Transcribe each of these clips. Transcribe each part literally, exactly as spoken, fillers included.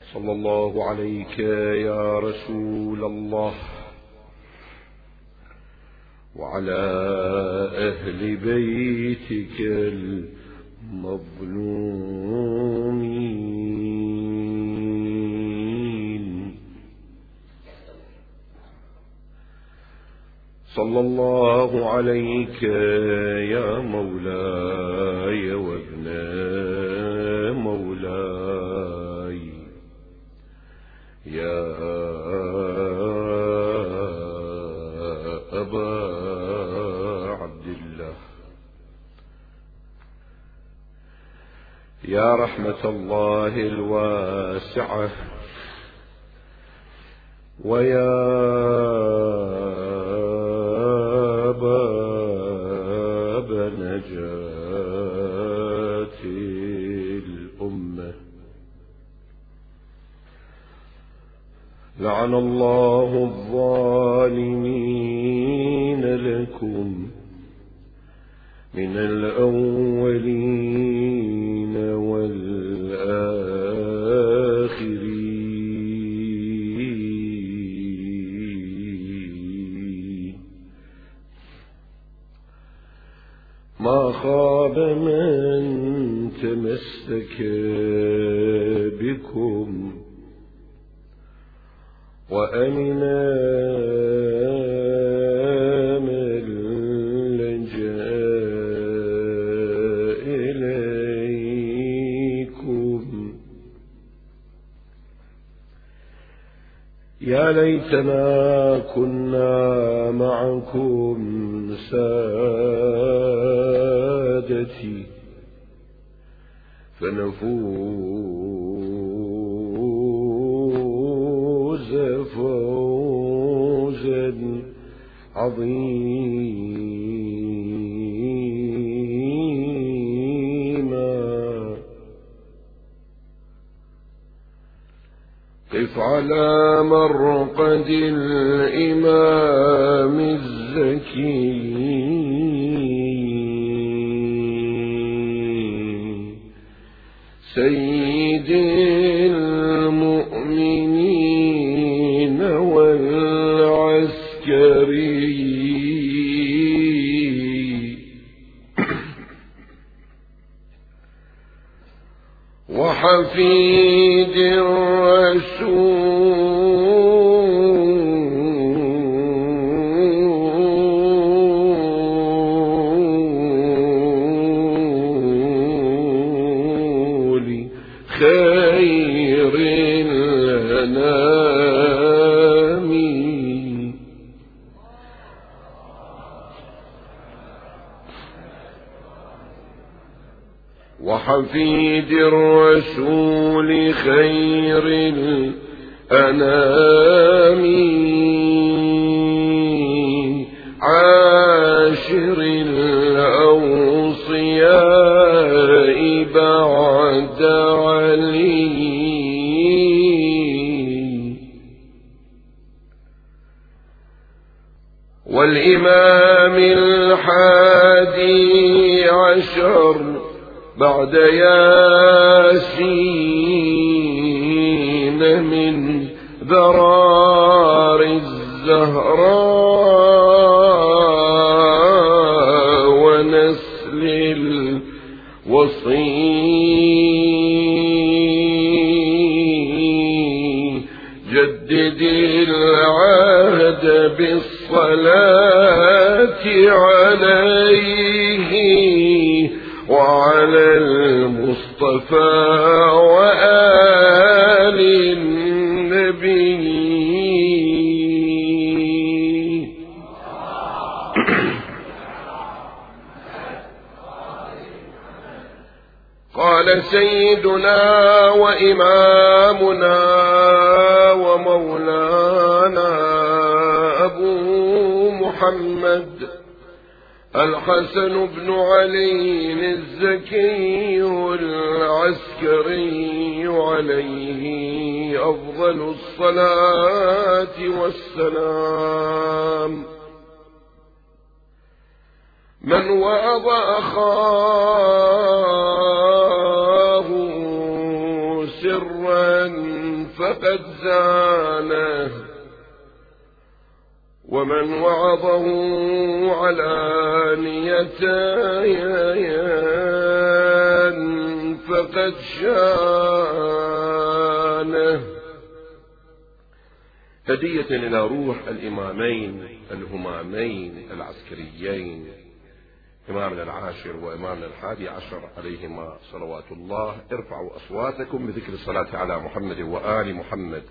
صلى الله عليك يا رسول الله وعلى أهل بيتك المظلومين. صلى الله عليك يا مولاي وابن مولاي يا أبا عبد الله، يا رحمة الله الواسعة ويا باب نجاة الأمة. لعن الله الظالمين لكم من الأولين والآخرين. ما خاب من تمسك بكم وأمنا من لجأ إليكم. يا ليتنا كنا معكم سادتي فنفوز فوزا عظيما. قف على مرقد الإمام الزكي سيد المؤمنين والعسكري وحفيد الرسول خير الأنام وحفيد الرسول خير الأنام عاشر الأوصياء بعد علي والإمام الحادي عشر بعد ياسين من ذرار الزهراء ونسل الوصي جدد العهد بالصلاة عليه وعلى المصطفى وآل النبي. قال سيدنا وإمامنا ومولانا أبو محمد الحسن بن علي الزكي العسكري عليه أفضل الصلاة والسلام من وعظ أخاه سرا فقد زانه، ومن وعظه علانية فقد شانه. هدية إلى روح الإمامين الهمامين العسكريين، إمامنا العاشر وإمامنا الحادي عشر عليهما صلوات الله. ارفعوا أصواتكم بذكر الصلاة على محمد وآل محمد.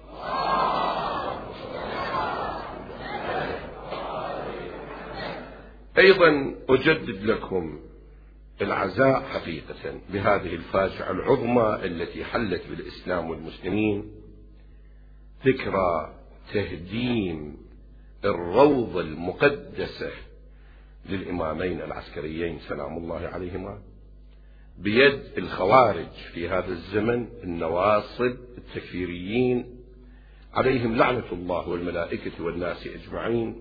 أيضا أجدد لكم العزاء حقيقة بهذه الفاجعة العظمى التي حلت بالإسلام والمسلمين، ذكرى تهديم الروضة المقدسة للإمامين العسكريين سلام الله عليهما بيد الخوارج في هذا الزمن، النواصب التكفيريين عليهم لعنة الله والملائكة والناس أجمعين.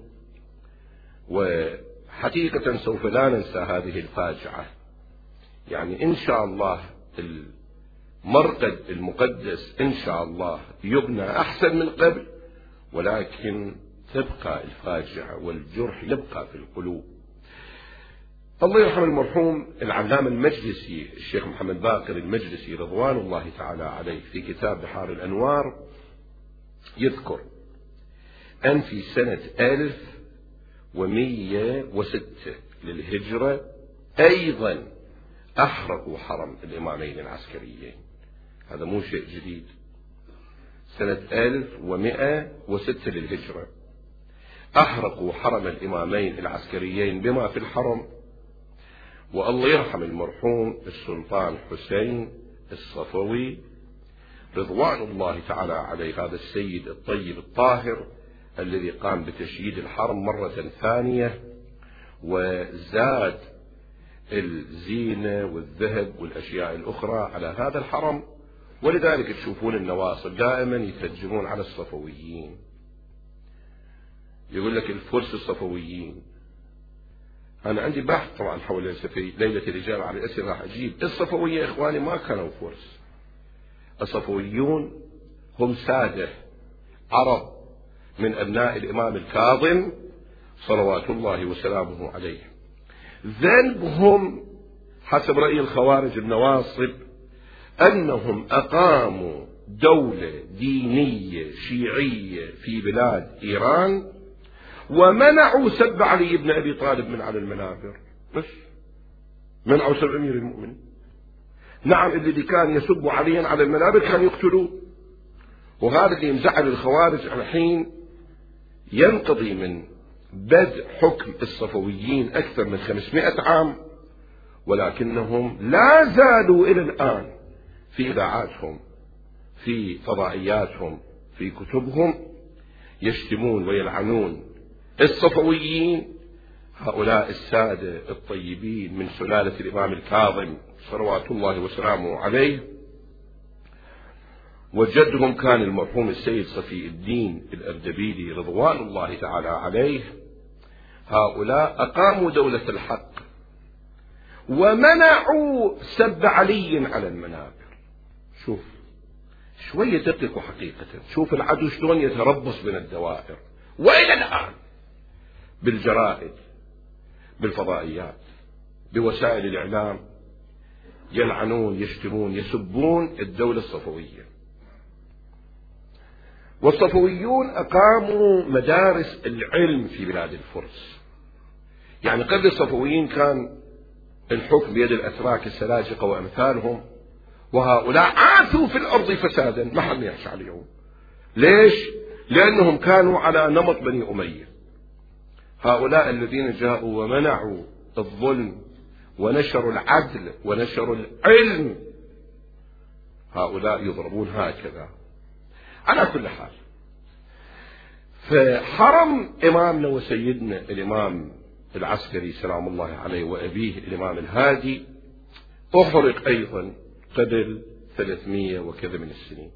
وحقيقة سوف لا ننسى هذه الفاجعة. يعني إن شاء الله المرقد المقدس إن شاء الله يبنى أحسن من قبل، ولكن تبقى الفاجعة والجرح يبقى في القلوب. الله يرحم المرحوم العلامة المجلسي الشيخ محمد باقر المجلسي رضوان الله تعالى عليه في كتاب بحار الأنوار يذكر أن في سنة ألف ومية وستة للهجرة أيضا أحرقوا حرم الإمامين العسكريين. هذا مو شيء جديد. سنة ألف ومئة وستة للهجرة أحرقوا حرم الإمامين العسكريين بما في الحرم. والله يرحم المرحوم السلطان حسين الصفوي رضوان الله تعالى عليه، هذا السيد الطيب الطاهر الذي قام بتشييد الحرم مرة ثانية وزاد الزينة والذهب والأشياء الأخرى على هذا الحرم. ولذلك تشوفون النواصب دائما يتهجمون على الصفويين، يقول لك الفرس الصفويين. أنا عندي بحث طبعا حول ليلة الرجال على الأسر راح أجيب الصفوية. إخواني ما كانوا فرس، الصفويون هم سادة عرب من أبناء الإمام الكاظم صلوات الله وسلامه عليه. ذنبهم حسب رأي الخوارج النواصب أنهم أقاموا دولة دينية شيعية في بلاد إيران ومنعوا سب علي بن أبي طالب من على المنابر، بس منعوا سب أمير المؤمنين. نعم الذي كان يسب عليا على المنابر كان يقتلوه. وهذا اللي مزعل الخوارج الحين. ينقضي من بدء حكم الصفويين أكثر من خمسمائة عام، ولكنهم لا زالوا إلى الآن في إذاعاتهم في فضائياتهم في كتبهم يشتمون ويلعنون الصفويين، هؤلاء السادة الطيبين من سلالة الإمام الكاظم صلوات الله وسلامه عليه. وجدهم كان المرحوم السيد صفي الدين الأردبيلي رضوان الله تعالى عليه. هؤلاء أقاموا دولة الحق ومنعوا سب علي على المنابر. شوف شوية دققوا حقيقة، شوف العدو شلون يتربص من الدوائر، وإلى الآن بالجرائد بالفضائيات بوسائل الإعلام يلعنون يشتمون يسبون الدولة الصفوية. والصفويون أقاموا مدارس العلم في بلاد الفرس. يعني قبل الصفويين كان الحكم بيد الأتراك السلاجقة وأمثالهم، وهؤلاء عاثوا في الأرض فسادا ما حد يحشى عليهم. ليش؟ لأنهم كانوا على نمط بني أمية. هؤلاء الذين جاءوا ومنعوا الظلم ونشروا العدل ونشروا العلم، هؤلاء يضربون هكذا. على كل حال، فحرم إمامنا وسيدنا الإمام العسكري سلام الله عليه وأبيه الإمام الهادي أحرق أيضا قبل ثلاثمائة وكذا من السنين.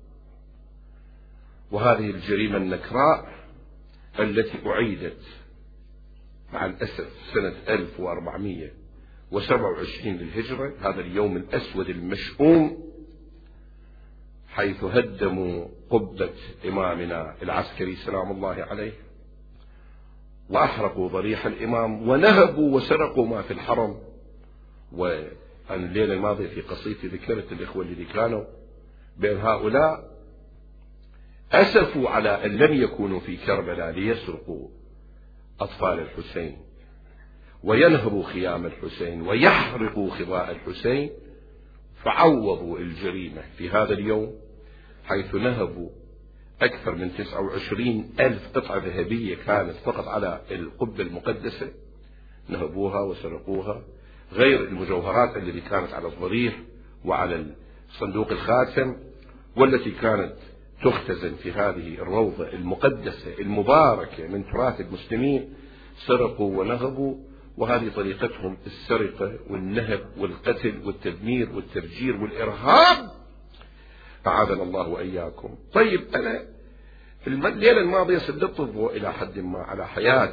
وهذه الجريمة النكراء التي أعيدت مع الأسف سنة ألف وأربعمائة وسبعة وعشرين للهجرة، هذا اليوم الأسود المشؤوم، حيث هدموا قبة إمامنا العسكري سلام الله عليه، وأحرقوا ضريح الإمام، ونهبوا وسرقوا ما في الحرم. وأنا الليلة الماضية في قصيدتي ذكرت الإخوة الذي كانوا بين هؤلاء أسفوا على أن لم يكونوا في كربلاء ليسرقوا أطفال الحسين وينهبوا خيام الحسين ويحرقوا خضاء الحسين، فعوضوا الجريمة في هذا اليوم حيث نهبوا أكثر من تسعة وعشرين ألف قطعة ذهبية كانت فقط على القبة المقدسة، نهبوها وسرقوها، غير المجوهرات التي كانت على الضريح وعلى صندوق الخاتم، والتي كانت تختزن في هذه الروضة المقدسة المباركة من تراث المسلمين. سرقوا ونهبوا، وهذه طريقتهم السرقة والنهب والقتل والتدمير والتفجير والإرهاب، أعاذنا الله وإياكم. طيب أنا الليلة الماضية سددت الضوء إلى حد ما على حياة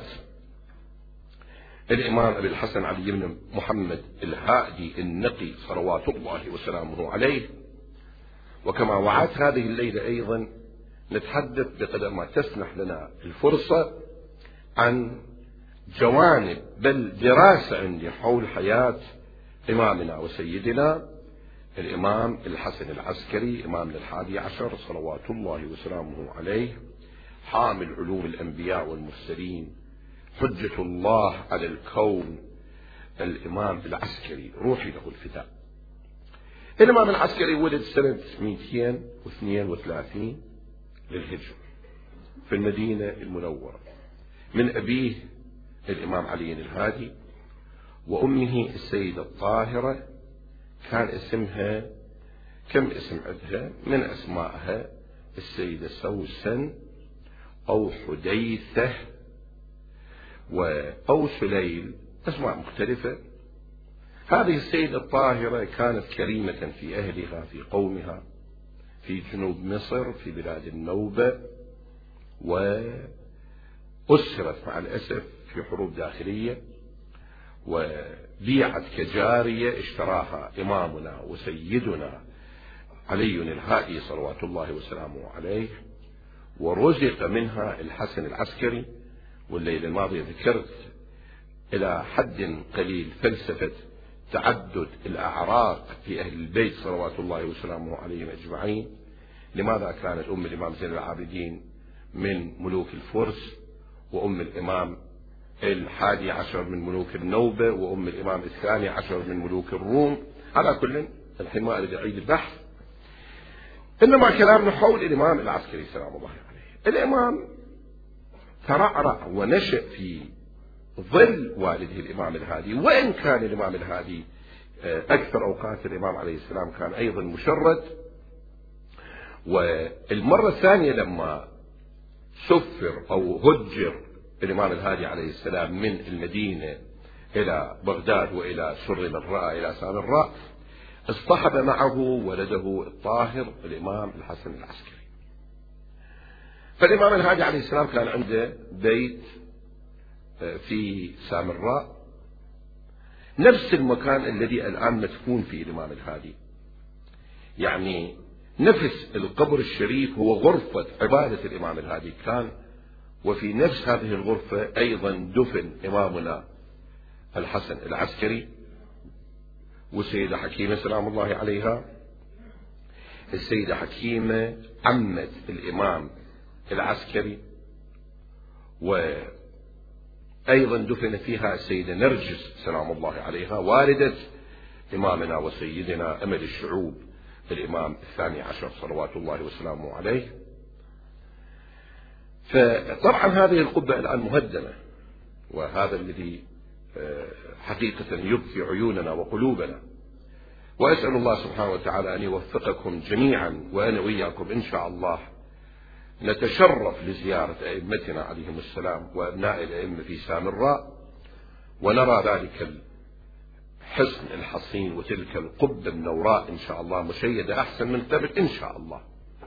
الإمام أبي الحسن علي بن محمد الهادي النقي صلوات الله وسلامه عليه، وكما وعدت هذه الليلة أيضا نتحدث بقدر ما تسنح لنا الفرصة عن جوانب بل دراسة عندي حول حياة إمامنا وسيدنا الإمام الحسن العسكري إمامنا الحادي عشر صلوات الله وسلامه عليه، حامل علوم الأنبياء والمرسلين، حجة الله على الكون، الإمام العسكري روحي له الفداء. الإمام العسكري ولد سنة مئتين واثنين وثلاثين للهجرة في المدينة المنورة، من أبيه الإمام علي الهادي وأمه السيدة الطاهرة، كان اسمها كم اسم عندها، من أسمائها السيدة سوسن أو حديثة أو سليل، أسماء مختلفة. هذه السيدة الطاهرة كانت كريمة في أهلها في قومها في جنوب مصر في بلاد النوبة، وأسرت مع الأسف في حروب داخلية، وبيعت كجارية اشتراها إمامنا وسيدنا علي الهادي صلوات الله وسلامه عليه، ورزق منها الحسن العسكري. والليلة الماضية ذكرت إلى حد قليل فلسفة تعدد الأعراق في أهل البيت صلوات الله وسلامه عليهم أجمعين. لماذا كانت أم الإمام زين العابدين من ملوك الفرس، وأم الإمام الحادي عشر من ملوك النوبة، وأم الإمام الثاني عشر من ملوك الروم؟ على كل الحين ما أريد أعيد البحث، إنما كلامنا حول الإمام العسكري سلام الله عليه. الإمام ترعرع ونشأ في ظل والده الإمام الهادي، وإن كان الإمام الهادي أكثر أوقات الإمام عليه السلام كان أيضا مشرد. والمرة الثانية لما سفر أو هجر الإمام الهادي عليه السلام من المدينة إلى بغداد وإلى سرم الراء إلى سامراء، اصطحب معه ولده الطاهر الإمام الحسن العسكري. فالإمام الهادي عليه السلام كان عنده بيت في سامراء، نفس المكان الذي الآن مدفون فيه الإمام الهادي، يعني نفس القبر الشريف هو غرفة عبادة الإمام الهادي كان، وفي نفس هذه الغرفة أيضا دفن إمامنا الحسن العسكري والسيدة حكيمة سلام الله عليها. السيدة حكيمة عمة الإمام العسكري، وأيضا دفن فيها السيدة نرجس سلام الله عليها والدة إمامنا وسيدنا أمل الشعوب الإمام الثاني عشر صلوات الله وسلامه عليه. فطبعا هذه القبة الآن مهدمة، وهذا الذي حقيقة يبكي عيوننا وقلوبنا، وأسأل الله سبحانه وتعالى أن يوفقكم جميعا، وأنا وإياكم إن شاء الله نتشرف لزيارة أئمتنا عليهم السلام وأبناء الأئمة في سامراء، ونرى ذلك الحصن الحصين وتلك القبة النوراء إن شاء الله مشيدة أحسن من قبل إن شاء الله.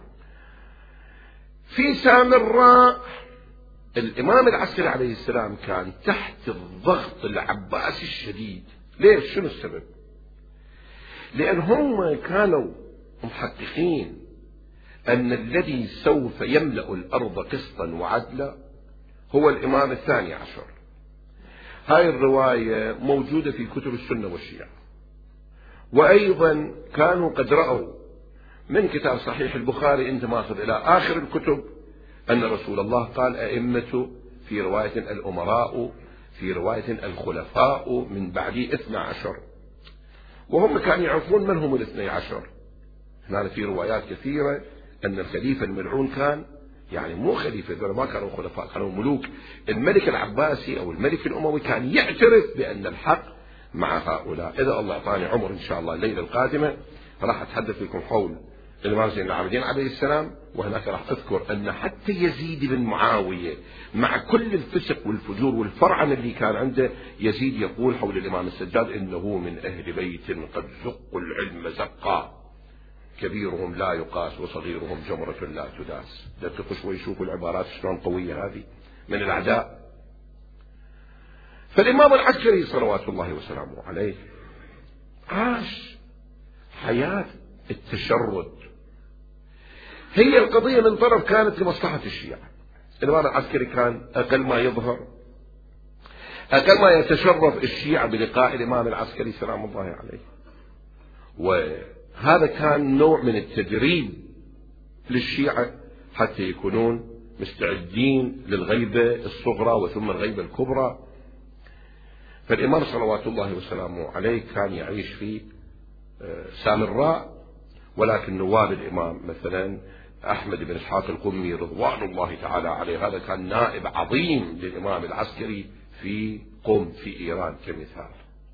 في سامراء الإمام العسكري عليه السلام كان تحت الضغط العباسي الشديد. ليش؟ شنو السبب؟ لأن هم كانوا محققين أن الذي سوف يملأ الأرض قسطا وعدلا هو الإمام الثاني عشر. هاي الرواية موجودة في كتب السنة والشيعة، وأيضا كانوا قد رأوا من كتاب صحيح البخاري أنت ماخذ إلى آخر الكتب أن رسول الله قال أئمة، في رواية الأمراء، في رواية الخلفاء من بعدي اثنى عشر، وهم كانوا يعرفون من هم الاثني عشر. هنا في روايات كثيرة أن الخليفة الملعون كان يعني مو خليفة، دول ما كانوا خلفاء، كانوا ملوك. الملك العباسي أو الملك الأموي كان يعترف بأن الحق مع هؤلاء. إذا الله أعطاني عمر إن شاء الله الليلة القادمة راح أتحدث لكم حول الإمام زين العابدين عليه السلام، وهناك راح أذكر أن حتى يزيد بن معاوية مع كل الفسق والفجور والفرعنة اللي كان عنده، يزيد يقول حول الإمام السجاد إنه من أهل بيت قد زقوا العلم زقا، كبيرهم لا يقاس وصغيرهم جمرة لا تداس. دققوا شوي شوفوا العبارات شلون قوية هذه من الأعداء. فالإمام العسكري صلوات الله وسلامه عليه عاش حياة التشرد. هي القضية من طرف كانت لمصلحة الشيعة. الإمام العسكري كان أقل ما يظهر، أقل ما يتشرف الشيعة بلقاء الإمام العسكري سلام الله عليه، وهذا كان نوع من التدريب للشيعة حتى يكونون مستعدين للغيبة الصغرى وثم الغيبة الكبرى. فالإمام صلوات الله وسلامه عليه كان يعيش في سامراء، ولكن نواب الإمام مثلا أحمد بن إسحاق القمي رضوان الله تعالى عليه، هذا كان نائب عظيم للإمام العسكري في قم في إيران كمثال.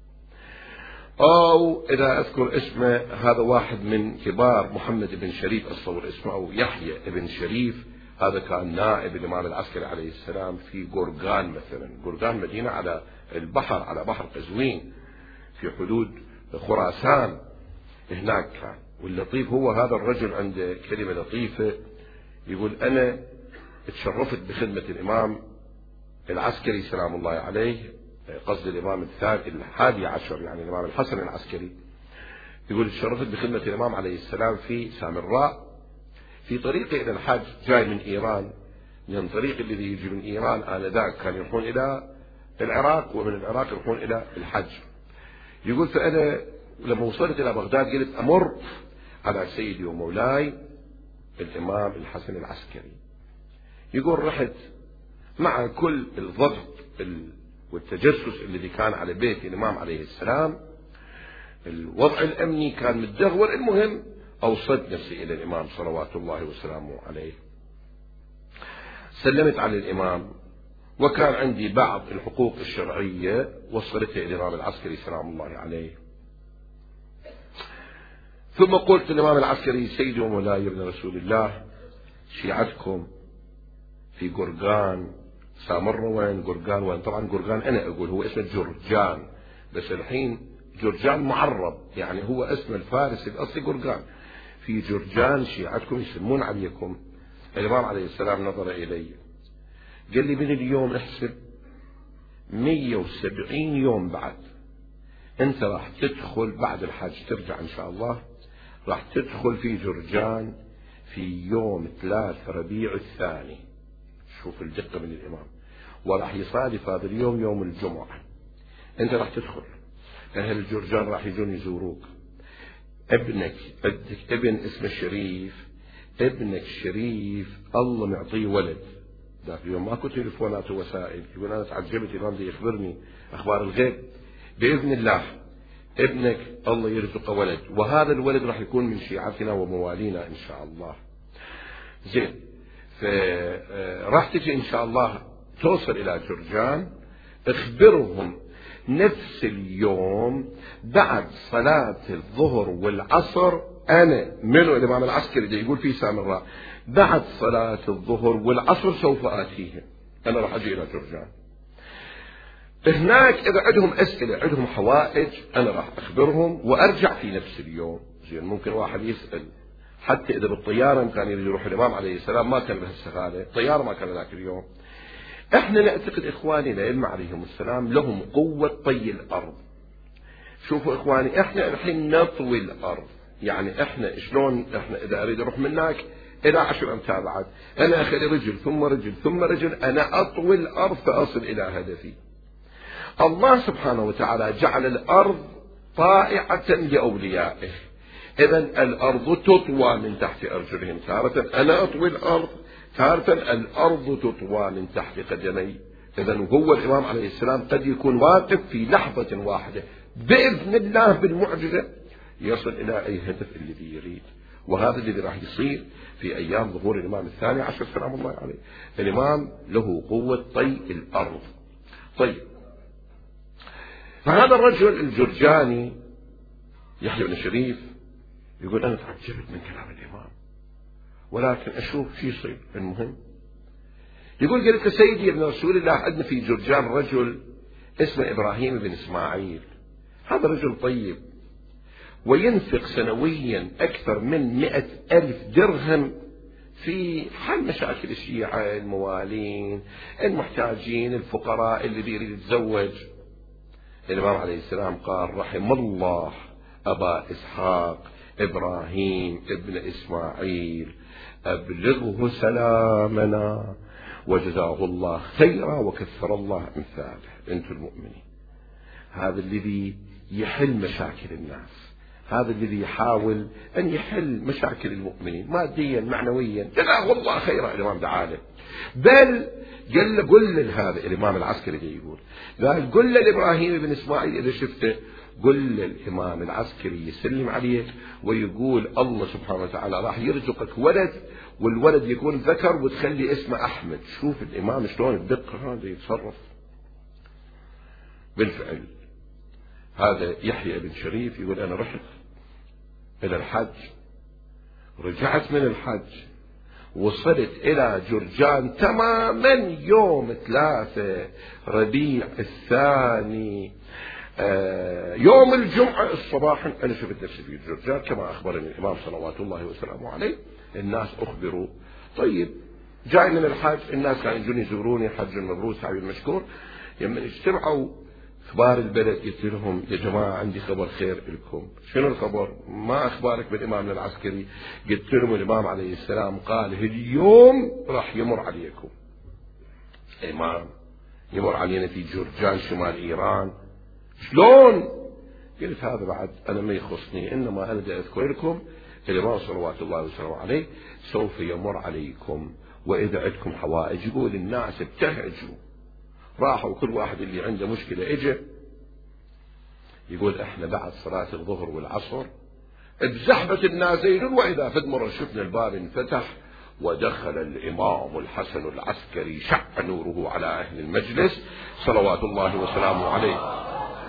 أو إذا أذكر اسمه، هذا واحد من كبار محمد بن شريف أتصور اسمه، أو يحيى بن شريف، هذا كان نائب الإمام العسكري عليه السلام في قرقان مثلا. قرقان مدينة على البحر، على بحر قزوين في حدود خراسان، هناك كان. واللطيف هو هذا الرجل عنده كلمة لطيفة، يقول أنا تشرفت بخدمة الإمام العسكري سلام الله عليه، قصد الإمام الثاني الحادي عشر يعني الإمام الحسن العسكري، يقول تشرفت بخدمة الإمام عليه السلام في سامراء في طريقي إلى الحج جاي من إيران، من طريق الذي يجي من إيران آنذاك كان يروحون إلى العراق، ومن العراق يروحون إلى الحج. يقول فأنا لما وصلت إلى بغداد قلت أمر على سيدي ومولاي الإمام الحسن العسكري. يقول رحت مع كل الضغط والتجسس الذي كان على بيت الإمام عليه السلام، الوضع الأمني كان متدهور، المهم أوصلت نفسي إلى الإمام صلوات الله وسلامه عليه، سلمت على الإمام، وكان عندي بعض الحقوق الشرعية وصلتها إلى الإمام العسكري سلام الله عليه. ثم قلت للإمام العسكري سيدي ومولاي ابن رسول الله، شيعتكم في قرقان سامرة وين؟ قرقان وين؟ طبعا قرقان أنا أقول هو اسمه جرجان، بس الحين جرجان معرب، يعني هو اسم الفارسي الأصلي قرقان. في جرجان شيعتكم يسمون عليكم. الإمام عليه السلام نظر إلي قال لي من اليوم احسب مية وسبعين يوم بعد أنت راح تدخل بعد الحج، ترجع إن شاء الله راح تدخل في جرجان في يوم ثلاث ربيع الثاني. شوف الدقة من الإمام، وراح يصادف هذا اليوم يوم الجمعة. أنت راح تدخل، أهل جرجان راح يجون يزوروك، ابنك عندك ابن اسمه الشريف، ابنك الشريف الله معطيه ولد. ذاك اليوم ماكو تليفونات ووسائل، يقول أنا تعجبت الإمام دي يخبرني أخبار الغيب، بإذن الله ابنك الله يرزقه ولد، وهذا الولد راح يكون من شيعتنا وموالينا إن شاء الله. زين، فراح تجي إن شاء الله توصل إلى جرجان، اخبرهم نفس اليوم بعد صلاة الظهر والعصر، أنا منو الإمام العسكري اللي يقول في سامراء بعد صلاة الظهر والعصر سوف آتيهم، أنا راح أجي إلى جرجان. هناك إذا عندهم أسئلة عندهم حوائج أنا راح أخبرهم وأرجع في نفس اليوم. زين، ممكن واحد يسأل حتى إذا بالطيارة كان يروح الإمام عليه السلام ما كان له السخالة، الطيارة ما كان ذاك اليوم. احنا نعتقد إخواني الأئمة عليهم السلام لهم قوة طي الأرض. شوفوا إخواني، احنا الحين نطوي الأرض، يعني احنا شلون احنا إذا أريد أروح منك إلى عشر أمتار بعد، أنا أخلي رجل ثم رجل ثم رجل، أنا أطوي الأرض فأصل إلى هدفي. الله سبحانه وتعالى جعل الأرض طائعة لأوليائه، إذن الأرض تطوى من تحت أرجلهم، تارة أنا أطوي الأرض، تارة الأرض تطوى من تحت قدمي. إذن هو الإمام عليه السلام قد يكون واقف في لحظة واحدة بإذن الله بالمعجزة يصل إلى أي هدف الذي يريد. وهذا الذي راح يصير في أيام ظهور الإمام الثاني عشر سلام الله عليه. الإمام له قوة طي الأرض. طيب، فهذا الرجل الجرجاني يحيى بن شريف يقول أنا تعجبت من كلام الإمام، ولكن أشوف شيء يصير. المهم يقول قلت سيدي ابن رسول الله عندنا في جرجان رجل اسمه إبراهيم بن إسماعيل، هذا رجل طيب وينفق سنويا أكثر من مئة ألف درهم في حل مشاكل الشيعة، الموالين، المحتاجين، الفقراء اللي بيريد يتزوج. الإمام عليه السلام قال رحم الله أبا إسحاق إبراهيم ابن إسماعيل، أبلغه سلامنا وجزاه الله خيرا وكثر الله أمثاله. أنتم المؤمنين، هذا الذي يحل مشاكل الناس، هذا الذي يحاول أن يحل مشاكل المؤمنين ماديا معنويا، جزاه الله خيرا. الإمام دعاله، بل قال له قل لهذا الإمام العسكري اللي يقول قال قل لإبراهيم بن إسماعيل إذا شفته قل للإمام العسكري يسلم عليك ويقول الله سبحانه وتعالى راح يرزقك ولد، والولد يكون ذكر وتخلي اسمه أحمد. شوف الإمام شلون الدقة هذا يتصرف. بالفعل هذا يحيى بن شريف يقول أنا رحت إلى الحج، رجعت من الحج وصلت إلى جرجان تماما يوم ثلاثة ربيع الثاني آه يوم الجمعة الصباح. أنا شفت نفسي في جرجان كما أخبرني الإمام صلوات الله وسلامه عليه. الناس أخبروا طيب جاي من الحج، الناس كانوا يجون يزوروني، حج مبرور سعي المشكور. لما اجتمعوا أخبار البلد قلت لهم يا جماعة عندي خبر خير لكم. شنو الخبر؟ ما أخبارك بالإمام العسكري؟ قلت لهم الإمام عليه السلام قال اليوم راح يمر عليكم. الإمام يمر علينا في جرجان شمال إيران؟ شلون؟ قلت هذا بعد أنا ما يخصني، إنما أنا بدي أذكر لكم الإمام صلوات الله وسلامه عليه سوف يمر عليكم، وإذا عندكم حوائج يقول الناس ابتهجوا، راحوا كل واحد اللي عنده مشكلة اجى. يقول احنا بعد صلاة الظهر والعصر اتزحمت النازلين، واذا فد مرة شفنا الباب انفتح ودخل الامام الحسن العسكري شع نوره على اهل المجلس صلوات الله وسلامه عليه.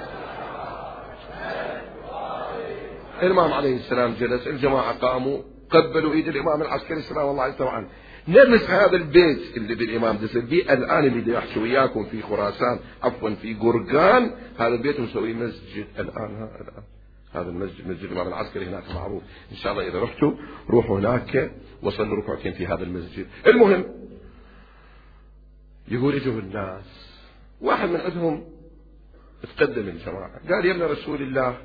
الامام عليه السلام جلس، الجماعة قاموا قبلوا ايد الامام العسكري سلام الله عليه. طبعا نفس هذا البيت اللي بالإمام دسل بيه الآن اللي بدي أحكي وياكم في خراسان، عفوا في قرقان، هذا البيت مسوي مسجد الآن. ها الآن هذا المسجد مسجد الإمام العسكري هناك معروف، إن شاء الله إذا رحتوا روحوا هناك وصلوا ركعتين في هذا المسجد. المهم يقول اجوا الناس، واحد من عندهم تقدم الجماعة قال يا ابن رسول الله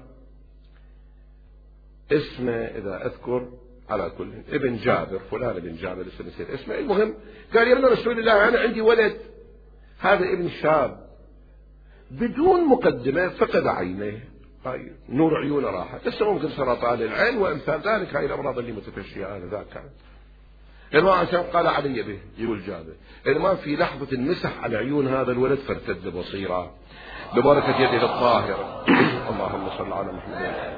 اسمه إذا أذكر على كل ابن جابر فلان ابن جابر لسه نسيت اسمه. المهم قال يا ابن رسول الله أنا عندي ولد، هذا ابن شاب بدون مقدمة فقد عينيه، هاي نور عيونه راحت، لسه ممكن سرطان العين وامثال ذلك، هاي الأمراض اللي متفشية آنذاك كانت. الإمام قال علي به يقول جابر الإمام في لحظة المسح على عيون هذا الولد فارتد بصيرا ببركة يده الطاهرة. اللهم صل على محمد.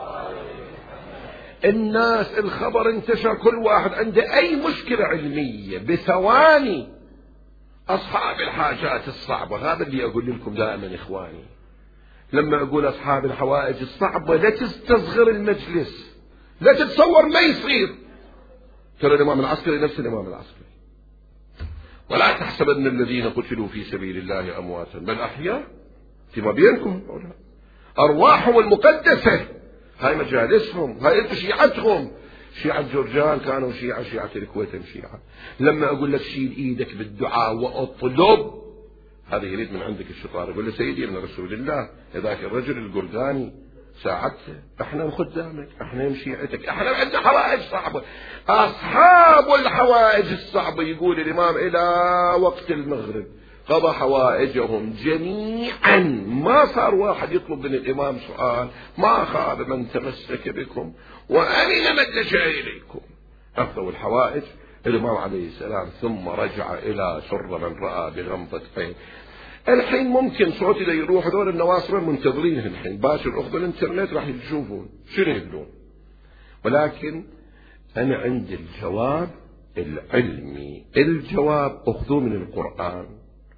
الناس الخبر انتشر، كل واحد عنده أي مشكلة علمية بثواني. أصحاب الحاجات الصعبة، هذا اللي أقول لكم دائما إخواني، لما أقول أصحاب الحوائج الصعبة لا تستصغر المجلس، لا تتصور ما يصير. ترى الإمام العسكري نفس الإمام العسكري، ولا تحسبن الذين قتلوا في سبيل الله أمواتا بل أحياء فيما بينكم أرواحهم المقدسة، هاي مجالسهم، هاي انت شيعتهم. شيعة جرجان كانوا شيعة، شيعة الكويت شيعة. لما اقول لك شيل ايدك بالدعاء واطلب، هذا يريد من عندك الشطار. يقول له سيدي ابن رسول الله هذاك الرجل القرقاني ساعدته، احنا من خدامك، احنا من شيعتك، احنا عندنا حوائج صعبة. اصحاب الحوائج الصعبة يقول الامام الى وقت المغرب قضى حوائجهم جميعا، ما صار واحد يطلب من الامام سؤال، ما خاب من تمسك بكم وامن من لجأ اليكم. اخذوا الحوائج الامام عليه السلام ثم رجع الى سر من راى بغمضة عين. الحين ممكن صوتي دا يروح، دول النواصر منتظرين الحين باشر اخذوا الانترنت راح يشوفون شنو يقولون، ولكن انا عندي الجواب العلمي. الجواب اخذوه من القرآن.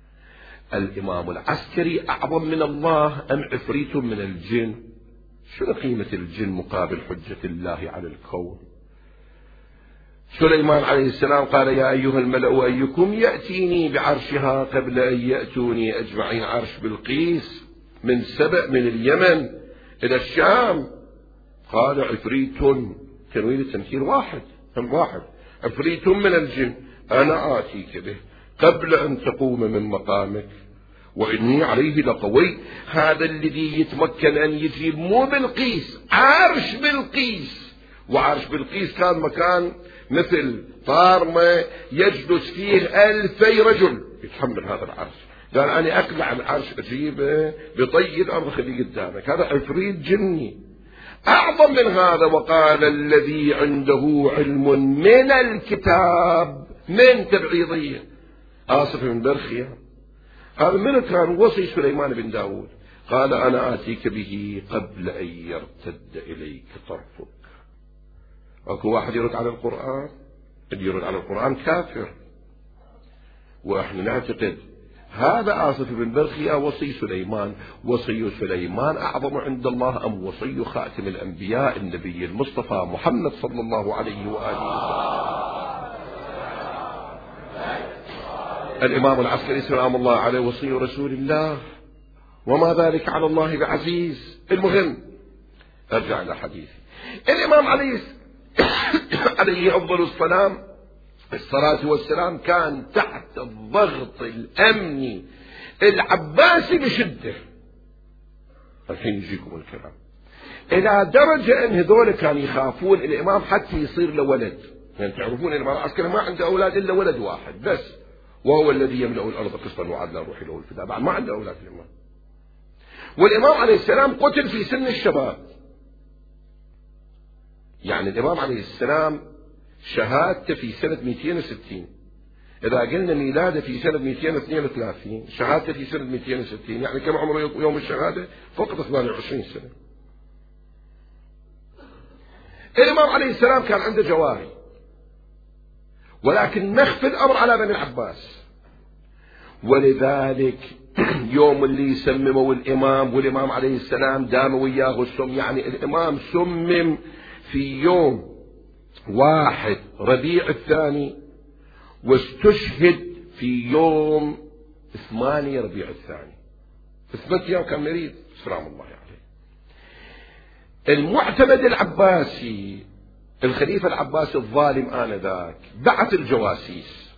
الامام العسكري اعظم من الله ام عفريت من الجن؟ شنو قيمة الجن مقابل حجة الله على الكون؟ سليمان عليه السلام قال يا أيها الملأ أيكم يأتيني بعرشها قبل أن يأتوني أجمعين. عرش بلقيس من سبأ من اليمن إلى الشام. قال عفريت، تنوين التمثيل واحد هم واحد، عفريت من الجن أنا آتيك به قبل أن تقوم من مقامك وإني عليه لقوي. هذا الذي يتمكن أن يجيب مو بلقيس، عرش بلقيس. وعرش بلقيس كان مكان مثل طارمة يجلس فيه ألفي رجل يتحمل هذا العرش. قال أنا أقلع العرش أجيبه بطي الأرض خليه قدامك. هذا عفريت جني أعظم من هذا. وقال الذي عنده علم من الكتاب، من تبعيضية آصف من برخيا. هذا من كان وصي سليمان بن داود. قال أنا آتيك به قبل أن يرتد إليك طرفك. اكو واحد يرد على القرآن؟ اللي يرد على القرآن كافر. واحنا نعتقد هذا آصف بن برخيا وصي سليمان. وصي سليمان أعظم عند الله أم وصي خاتم الأنبياء النبي المصطفى محمد صلى الله عليه وآله وسلم؟ الإمام العسكري سلام الله عليه وصي رسول الله، وما ذلك على الله بعزيز. المهم أرجع إلى حديثي. الإمام عليه عليه أفضل السلام الصلاة والسلام كان تحت الضغط الأمني العباسي بشدة. الحين يجيكم الكلام إلى درجة أن هذول كانوا يخافون الإمام حتى يصير له ولد. يعني تعرفون الإمام العسكري ما عنده أولاد إلا ولد واحد بس، وهو الذي يملأ الأرض قسطا وعدلا روحي له الفداء. بعد ما عنده أولاد الإمام. والإمام عليه السلام قتل في سن الشباب. يعني الإمام عليه السلام شهادته في سنة مئتين وستين، إذا قلنا ميلاده في سنة مئتين واثنين وثلاثين، شهادته في سنة مئتين وستين، يعني كم عمره يوم الشهادة؟ فقط ثمانية وعشرين سنة. الإمام عليه السلام كان عنده جواري، ولكن نخفي الأمر على بني العباس. ولذلك يوم اللي سمموا الإمام والإمام عليه السلام دام وياه السم، يعني الإمام سمم في يوم واحد ربيع الثاني، واستشهد في يوم ثمانية ربيع الثاني. ثمانية أيام كان مريض سلام الله عليه. المعتمد العباسي الخليفة العباسي الظالم آنذاك بعث الجواسيس،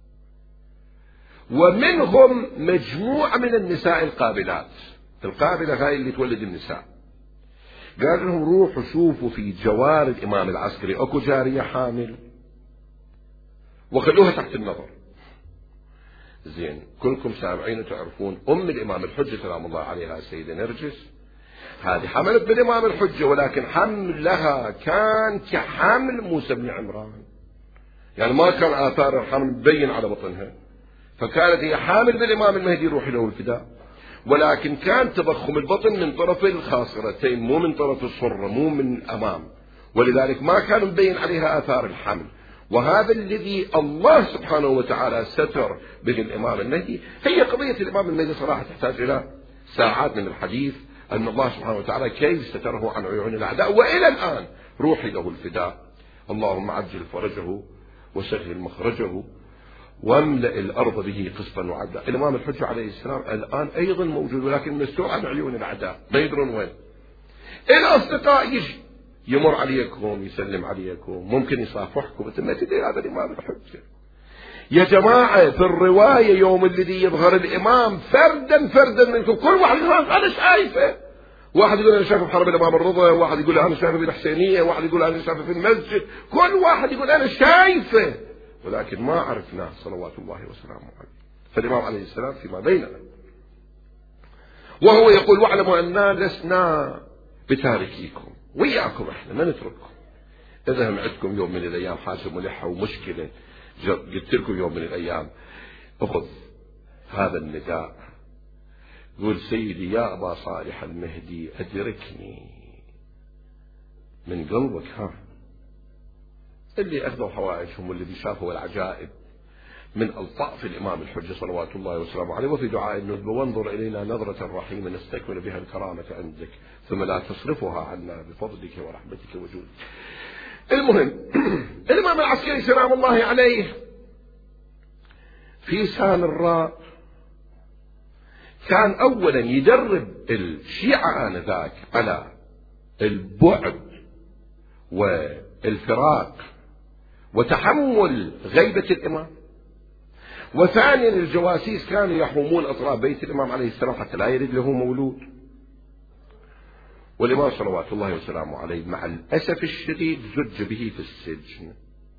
ومنهم مجموعة من النساء القابلات. القابلة هاي اللي تولد النساء. قال لهم روحوا شوفوا في جوار الإمام العسكري أكو جارية حامل وخلوها تحت النظر. زين، كلكم سامعين وتعرفون أم الإمام الحجة سلام الله عليها السيدة نرجس، هذه حملت بالإمام الحجة، ولكن حملها كان كحمل موسى بن عمران، يعني ما كان آثار الحمل مبين على بطنها، فكانت هي حامل بالإمام المهدي روح له الفداء، ولكن كان تضخم البطن من طرف الخاصرتين مو من طرف الصرة، مو من الأمام، ولذلك ما كان مبين عليها آثار الحمل. وهذا الذي الله سبحانه وتعالى ستر به الإمام المهدي. هي قضية الإمام المهدي صراحة تحتاج إلى ساعات من الحديث، أن الله سبحانه وتعالى كيف ستره عن عيون الأعداء، وإلى الآن روحي له الفداء. اللهم عجل فرجه وسهل مخرجه واملأ الأرض به قسطا وعدلا. الإمام الحجة عليه السلام الآن أيضا موجود، ولكن مستوى عن عيون الأعداء، ما يدرون وين. الأصدقاء يجي يمر عليكم يسلم عليكم، ممكن يصافحكم، مثل ما تدري هذا الإمام الحجة. يا جماعة في الرواية يوم الذي يظهر الإمام فردا فردا منكم، كل واحد أنا شايفه واحد يقول أنا شايفه بحرب الإمام الرضا، واحد يقول أنا شايفه في الحسينية، واحد يقول أنا شايفه في المسجد، كل واحد يقول أنا شايفه، ولكن ما عرفناه صلوات الله وسلامه عليه. فالإمام عليه السلام فيما بيننا، وهو يقول واعلموا أننا لسنا بتاركيكم، وياكم احنا ما نترككم. إذا هم عندكم يوم من الأيام حاجة ملحة ومشكلة، قلت لكم يوم من الأيام أخذ هذا النداء، قول سيدي يا أبا صالح المهدي أدركني من قلبك. ها اللي أخذوا حوائجهم واللي شافوا العجائب من ألطاف الإمام الحجة صلوات الله وسلامه عليه، وفي دعاء الندبة وانظر إلينا نظرة رحيمة نستكمل بها الكرامة عندك ثم لا تصرفها عنا بفضلك ورحمتك وجودك. المهم الإمام العسكري سلام الله عليه في سامراء كان أولا يدرب الشيعة آنذاك على البعد والفراق وتحمل غيبة الإمام، وثانيا الجواسيس كانوا يحومون أطراف بيت الإمام عليه السلام حتى لا يرد له مولود. والإمام صلوات الله وسلامه عليه مع الأسف الشديد زج به في السجن.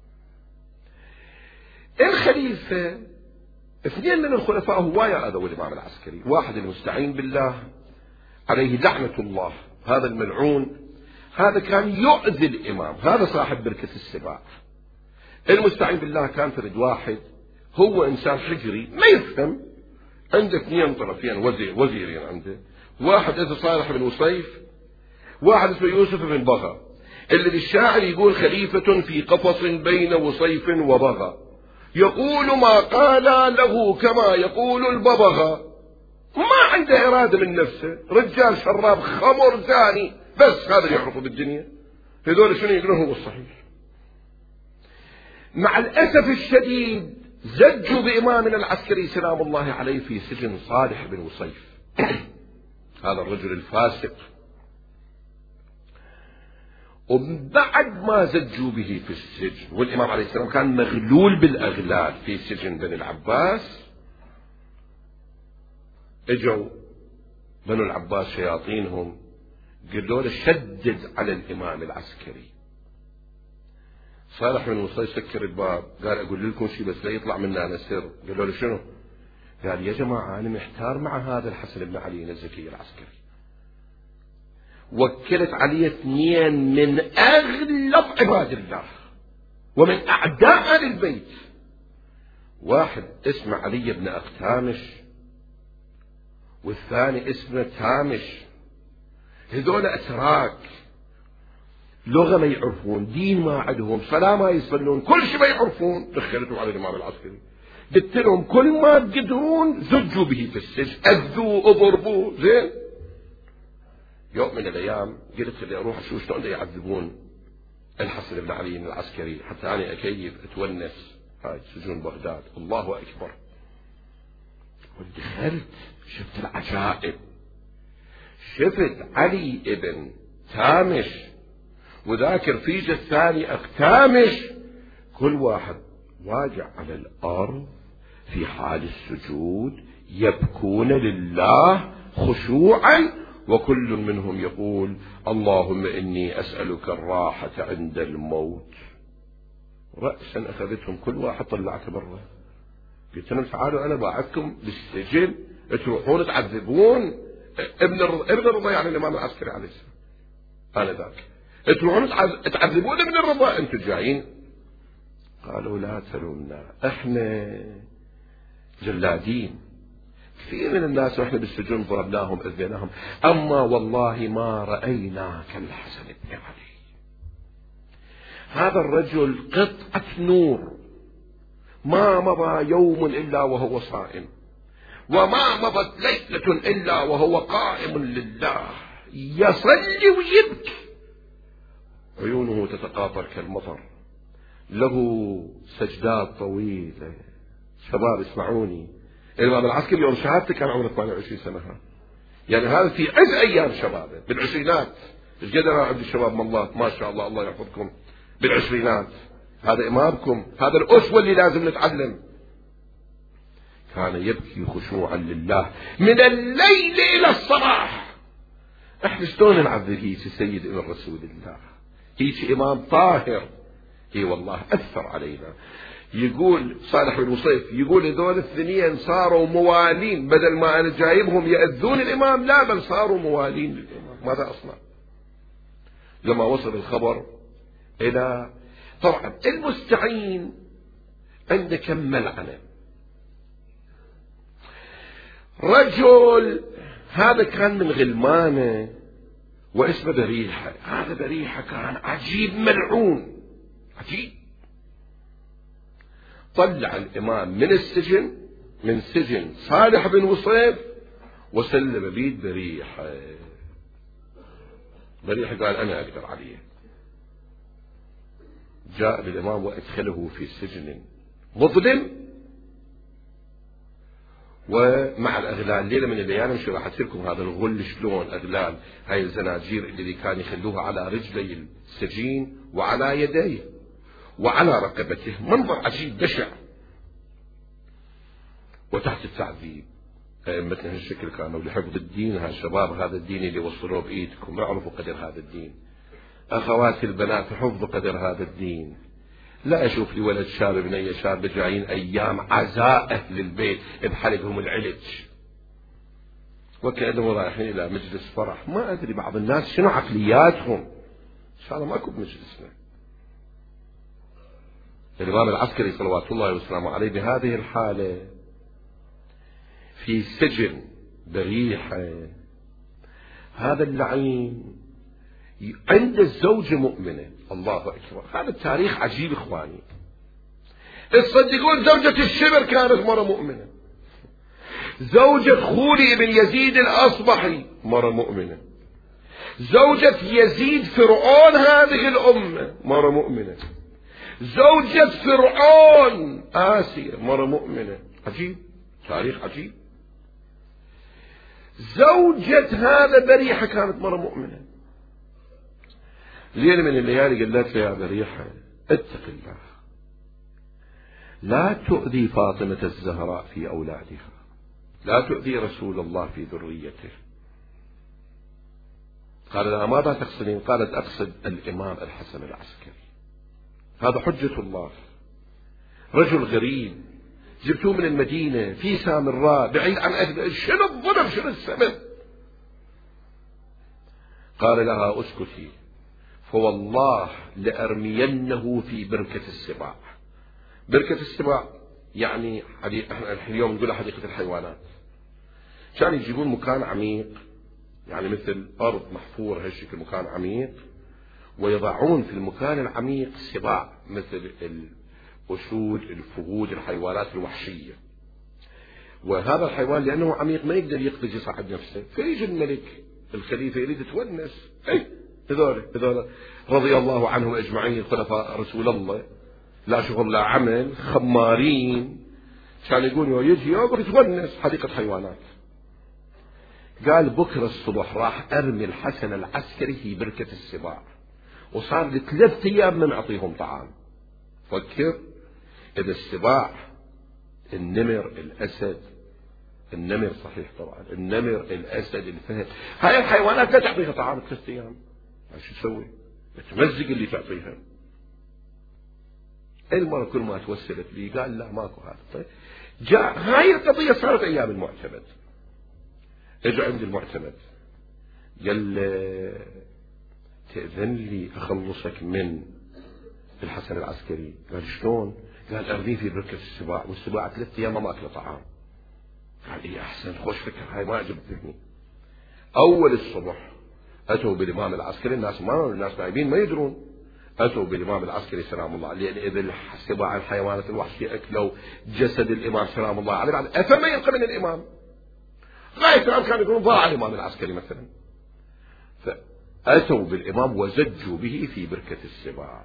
الخليفة اثنين من الخلفاء هواية أذوا الإمام العسكري، واحد المستعين بالله عليه لعنة الله، هذا الملعون هذا كان يؤذي الإمام، هذا صاحب بركة السباع. المستعين بالله كان فرد واحد هو إنسان حجري ما يفهم، عنده اثنين طرفين وزير وزيرين عنده، واحد اسمه صالح بن وصيف، واحد اسمه يوسف بن بغى، اللي الشاعر يقول خليفة في قفص بين وصيف وبغى، يقول ما قال له كما يقول الببغاء، ما عنده إرادة من نفسه، رجال شراب خمر زاني، بس هذا اللي يعرفه بالدنيا. هذول شنو يقولون هو الصحيح. مع الأسف الشديد زجوا بإمامنا العسكري سلام الله عليه في سجن صالح بن وصيف هذا الرجل الفاسق. وبعد ما زجوا به في السجن والإمام عليه السلام كان مغلول بالأغلال في سجن بني العباس، اجوا بنو العباس شياطينهم قالوا له شدد على الإمام العسكري. صالح بن وصيف سكر الباب قال أقول لكم شيء بس لا يطلع منا أنا سر. قالوا له شنو؟ قال يا جماعة أنا محتار مع هذا الحسن بن علي الزكي العسكري، وكلت علي اثنين من أغلب عباد الله ومن أعداء أهل البيت، واحد اسمه علي بن أقتامش والثاني اسمه تامش. هذول أتراك، لغة ما يعرفون، دين ما عندهم، صلاة ما يصلون، كل شيء ما يعرفون. دخلتوا على الإمام العسكري قلت لهم كل ما تقدرون زجوا به في السجن، أذوه اضربوه زين. يوم من الأيام قلت لي أروح أشوف شلون يعذبون الحسن بن علي العسكري حتى أنا أكيف أتونس هاي سجون بغداد. الله أكبر. ودخلت شفت العجائب، شفت علي ابن تامش وذاك رفيج الثاني أقتامش، كل واحد واقع على الأرض في حال السجود يبكون لله خشوعا، وكل منهم يقول اللهم إني أسألك الراحة عند الموت. رأسا أخذتهم كل واحد طلعت برا، قلت لهم تعالوا أنا باعثكم بالسجن تروحون تعذبون ابن ابن الرضا، يعني الإمام العسكري عليه السلام أنا ذاك، تروحون تعذبون ابن الرضا أنتم جايين. قالوا لا تلومنا احنا جلادين، كثير من الناس واحنا بالسجون ضربناهم اذيناهم، اما والله ما راينا كالحسن بن علي. هذا الرجل قطعة نور، ما مضى يوم الا وهو صائم، وما مضت ليلة الا وهو قائم لله يصلي ويبكي، عيونه تتقاطر كالمطر، له سجدات طويلة. شباب اسمعوني، الإمام العسكري يوم شهادته كان عمره ثمانية وعشرين سنة، يعني هذا في عز أيام شبابه بالعشرينات. ايش قدر عند الشباب من الله ما شاء الله الله يحفظكم بالعشرينات، هذا إمامكم، هذا الأسوة اللي لازم نتعلم. كان يبكي خشوعا لله من الليل إلى الصباح، احنا شلون نعذب هيك سيد ابن رسول الله، هيك امام طاهر؟ اي والله اثر علينا. يقول صالح بن وصيف، يقول هذول الاثنين صاروا موالين، بدل ما انا جايبهم يأذون الامام، لا بل صاروا موالين للامام. ماذا اصنع؟ لما وصل الخبر الى، طبعا المستعين عنده كم ملعنة. رجل هذا كان من غلمانه واسمه بريحة، هذا بريحة كان عجيب ملعون عجيب. طلع الإمام من السجن، من سجن صالح بن وصيف، وسلم بيد بريحة. بريحة قال أنا أقدر عليه. جاء بالإمام وأدخله في سجن مظلم ومع الأغلال. ليلة من الليالي مش راح أتركم هذا الغل شلون أغلال هاي الزناجير اللي كان يخلوها على رجلي السجين وعلى يديه وعلى رقبته، منظر عجيب بشع. وتحت التعذيب أئمتنا هالشكل كانوا لحفظ الدين. هالشباب هذا الدين اللي وصلوه بإيدكم، اعرفوا قدر هذا الدين. أخواتي البنات حفظوا قدر هذا الدين. لا أشوف لي ولد شاب بنية شاب جايين أيام عزاء أهل البيت بحلقهم العلج وكأنهم رايحين إلى مجلس فرح. ما أدري بعض الناس شنو عقلياتهم، إن شاء الله ماكو بمجلسنا. الإمام العسكري صلوات الله وسلامه عليه بهذه الحالة في سجن بريحة. هذا اللعين عند الزوجة مؤمنة. الله أكبر، هذا التاريخ عجيب إخواني. تصدقون زوجة الشبر كانت مرة مؤمنة، زوجة خولي بن يزيد الأصبحي مرة مؤمنة، زوجة يزيد فرعون هذه الأمة مرة مؤمنة، زوجة فرعون آسيا مرة مؤمنة. عجيب، تاريخ عجيب. زوجة هذا بريحة كانت مرة مؤمنة. ليلة من الليالي قالت له يا بريحة اتق الله، لا تؤذي فاطمة الزهراء في أولادها، لا تؤذي رسول الله في ذريته. قال لها ماذا تقصدين؟ قالت أقصد الإمام الحسن العسكري، هذا حجة الله، رجل غريب جبتوه من المدينة في سامراء بعيد عن أهله، شنو الظلم شنو السبب؟ قال لها اسكتي فوالله لأرمينه في بركة السباع. بركة السباع يعني احنا اليوم نقولها حديقة الحيوانات. كانوا يجيبون مكان عميق يعني مثل أرض محفورة هالشكل، مكان عميق، ويضعون في المكان العميق سباع مثل الأسود الفهود الحيوانات الوحشية. وهذا الحيوان لأنه عميق ما يقدر يقضي يصعد نفسه، فيجي الملك الخليفة يريد تونس. اي هذول هذول رضي الله عنهم أجمعين خلفاء رسول الله، لا شغل لا عمل، خمارين، كان يقول يجي يوم يتونس حديقة حيوانات. قال بكرة الصبح راح أرمي الحسن العسكري في بركة السباع، وصار لي ثلاث أيام من أعطيهم طعام. فكر إذا السباع النمر الأسد، النمر صحيح طبعا، النمر الأسد الفهد، هاي الحيوانات لا تعطيها طعام ثلاث أيام، شو تسوي؟ تمزق اللي تعطيها. المرة كل ما توسلت لي قال لا ماكو هذا. طيب جاء هاي القضية صارت أيام المعتمد، اجى عند المعتمد قال تأذن لي أخلصك من الحسن العسكري؟ قال شلون؟ قال أرميه في بركة السباع، والسباع ثلاثة أيام ما أكل طعام. قال إيه أحسن، خوش فكرة هاي ما عجبتني. أول الصبح أتوا بالإمام العسكري، الناس ما الناس نايمين ما يدرون، أتوا بالإمام العسكري سلام الله عليه، لأن إذا السباع الحيوانات الوحشية أكلوا جسد الإمام سلام الله عليه بعد أفما يلقى من الإمام. غاية الإمام كان يقولون ضاع الإمام العسكري مثلا. فأتوا بالإمام وزجوا به في بركة السباع.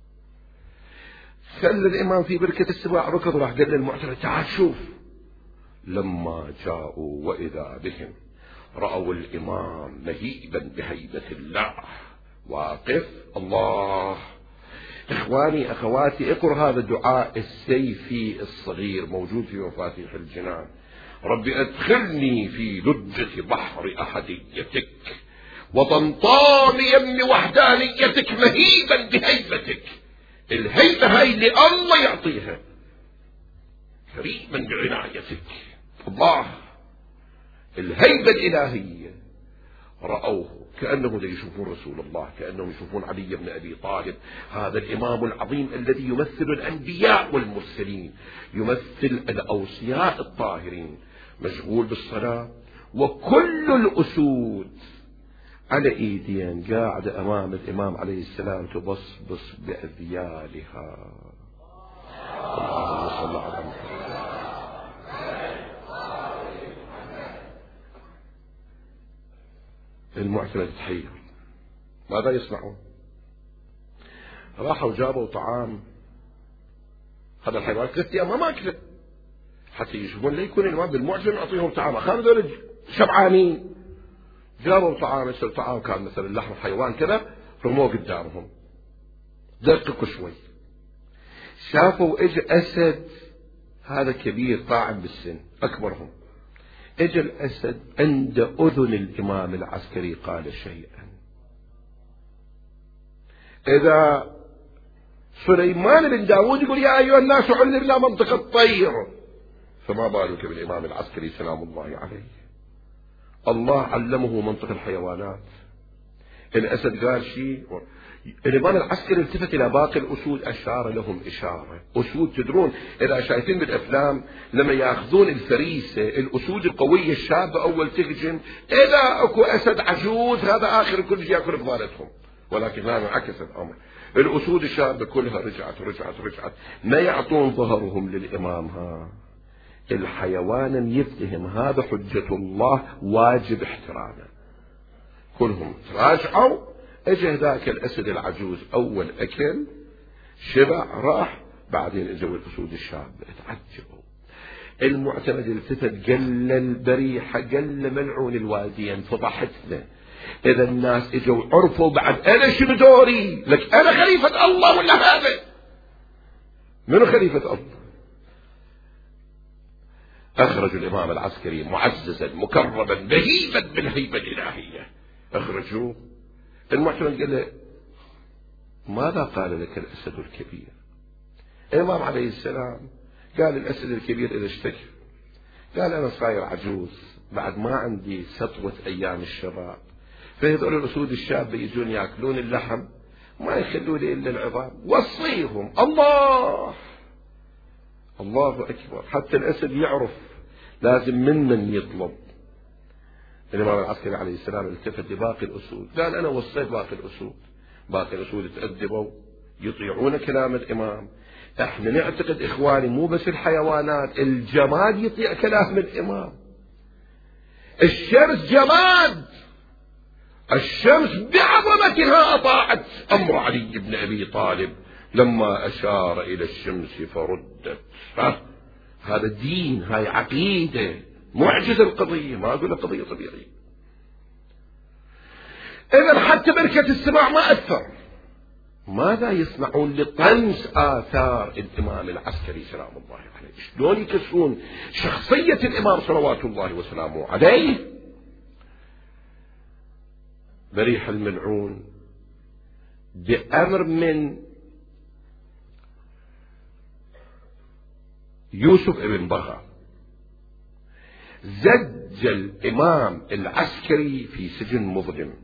خلى الإمام في بركة السباع، ركض راح قال للمعتمد تعال شوف. لما جاءوا وإذا بهم رأوا الإمام مهيبا بهيبة الله واقف. الله إخواني أخواتي اقرأ هذا الدعاء السيفي الصغير موجود في مفاتيح الجنان. ربي أدخلني في لجة بحر أحديتك وتنطام يم وحدانيتك مهيبا بهيبتك. الهيبة هاي اللي الله يعطيها، كريما بعنايتك. الله الهيبة الإلهية. رأوه كأنه يشوفون رسول الله، كأنهم يشوفون علي بن أبي طالب، هذا الإمام العظيم الذي يمثل الأنبياء والمرسلين، يمثل الأوصياء الطاهرين، مشغول بالصلاة، وكل الأسود على إيدين قاعدة أمام الإمام عليه السلام تبصبص بأذيالها. اللهم صل على محمد. المعتمد تحير، ماذا يصنعون؟ راحوا جابوا طعام، هذا الحيوان ثلاثة أيام ما أكله حتى يشوفون لا يكون الإمام بالمعجم يعطيهم طعام، خالد ذول شبعانين. جابوا طعام، يصير طعام كان مثلا لحم حيوان كذا، رموه قدامهم، دققوا شوي، شافوا اجى أسد، هذا كبير طاعم بالسن أكبرهم، اجى الأسد عند أذن الإمام العسكري قال شيئا. إذا سليمان بن داود يقول يا أيها الناس علمنا منطق الطير، فما بالك بالإمام العسكري سلام الله عليه، الله علمه منطق الحيوانات. الأسد قال شيء، الإمام العسكري التفت إلى باقي الأسود أشار لهم إشارة. أسود تدرون إذا شايفين بالأفلام لما يأخذون الفريسة الأسود القوية الشابة أول تهجم، إذا أكو أسد عجوز هذا آخر كل شيء يأكل بضالتهم، ولكن لا انعكس الأمر، الأسود الشابة كلها رجعت رجعت رجعت، ما يعطون ظهرهم للإمام. ها الحيوان يفتهم هذا حجة الله واجب احترامه، كلهم راجعوا. اجى ذاك الأسد العجوز أول أكل شبع راح، بعدين اجوا الأسود الشابة اتعجبوا. المعتمد التفت قال البريحة قال ملعون الوالدين فضحتنا، إذا الناس اجوا عرفوا بعد أنا شنو دوري لك، أنا خليفة الله ولا هذا؟ منو خليفة الله؟ أخرجوا الإمام العسكري معززا مكرما بهيبا بالهيبة الإلهية، أخرجوه. المعتمد قال له ماذا قال لك الأسد الكبير؟ الإمام عليه السلام قال الأسد الكبير إذا اشتكى قال أنا صاير عجوز بعد ما عندي سطوة أيام الشباب، فهذول الأسود الشابة يجون يأكلون اللحم ما يخلوا لي إلا العظام، وصيهم. الله الله أكبر، حتى الأسد يعرف لازم من من يطلب. الإمام العسكري عليه السلام التفت لباقي الأسود قال أنا وصيت باقي الأسود، باقي الأسود تأدبوا يطيعون كلام الإمام. احنا نعتقد إخواني مو بس الحيوانات، الجماد يطيع كلام الإمام. الشمس جماد، الشمس بعظمتها أطاعت أمر علي بن أبي طالب لما أشار إلى الشمس فردت. هذا دين، هاي عقيدة، معجزة القضية، ما أقول قضية طبيعية. إذا حتى بركة السماع ما أثر. ماذا يصنعون لطمس آثار الإمام العسكري سلام الله عليه؟ شلون يكسرون شخصية الإمام صلوات الله وسلامه عليه؟ بريح الملعون بأمر من يوسف ابن بغا زج الإمام العسكري في سجن مظلم.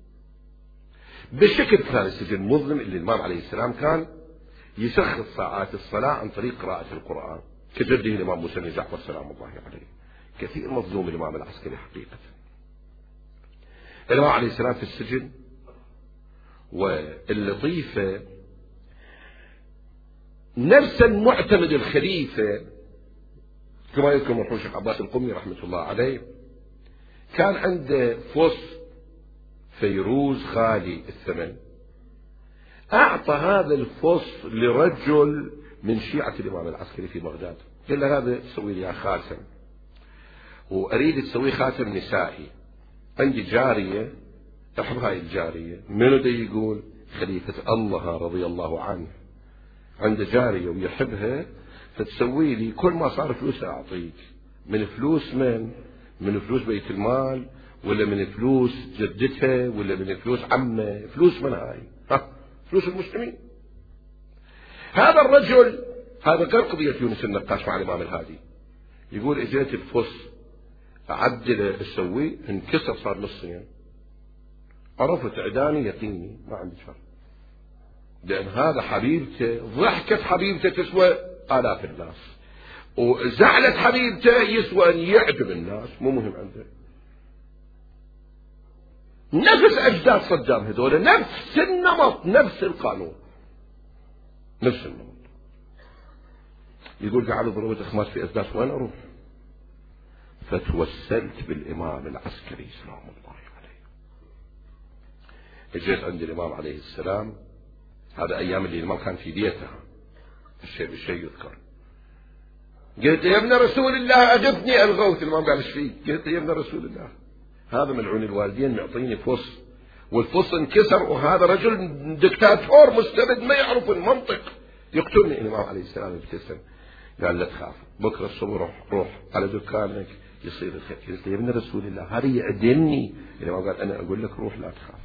بشكل كان السجن مظلم اللي الإمام عليه السلام كان يسخص ساعات الصلاة عن طريق قراءة القرآن كجده الإمام موسى بن جعفر سلام الله عليه. كثير مظلوم الإمام العسكري حقيقة. الإمام عليه السلام في السجن، واللطيفة نفس المعتمد الخليفة كما يذكر مرحوم الشيخ عباس القمي رحمة الله عليه، كان عنده فص فيروز غالي الثمن، أعطى هذا الفص لرجل من شيعة الإمام العسكري في بغداد، قال له هذا سوي لي خاتم، وأريد تسوي خاتم نسائي، عندي جارية أحب هاي الجارية. منو دا يقول؟ خليفة الله رضي الله عنه عنده جارية ويحبها، فتسوي لي كل ما صار فلوس أعطيك، من فلوس من من فلوس بيت المال ولا من فلوس جدتها ولا من فلوس عمه؟ فلوس من هاي؟ ها فلوس المسلمين. هذا الرجل هذا غير قضية يونس النقاش مع الإمام الهادي، يقول اجيت الفص اعدله اسويه انكسر صار نصين، عرفت عداني يقيني ما عندي فرق، لأن هذا حبيبته ضحكت حبيبته تسوى آلاف الناس، وزعلت حبيبته يسوى أن يعجب الناس، مو مهم عنده. نفس أجداد صدام هذول، نفس النمط نفس القانون نفس النمط. يقول قاعد ضربت إخماس في أسداس وين أروح؟ فتوسلت بالإمام العسكري سلام الله عليه. اجيت عند الإمام عليه السلام، هذا أيام اللي الإمام كان في بيته، الشيء بالشيء يذكر. قلت يا ابن رسول الله أجبني الغوث. الإمام قال ايش فيك؟ قلت يا ابن رسول الله هذا ملعون الوالدين معطيني فص، والفص انكسر، وهذا رجل دكتاتور مستبد ما يعرف المنطق يقتلني. الإمام عليه السلام ابتسم قال لا تخاف، بكرة الصبح روح روح على دكانك يصير الخير. قلت يا ابن رسول الله هذا يعدمني. الإمام قال أنا أقول لك روح لا تخاف.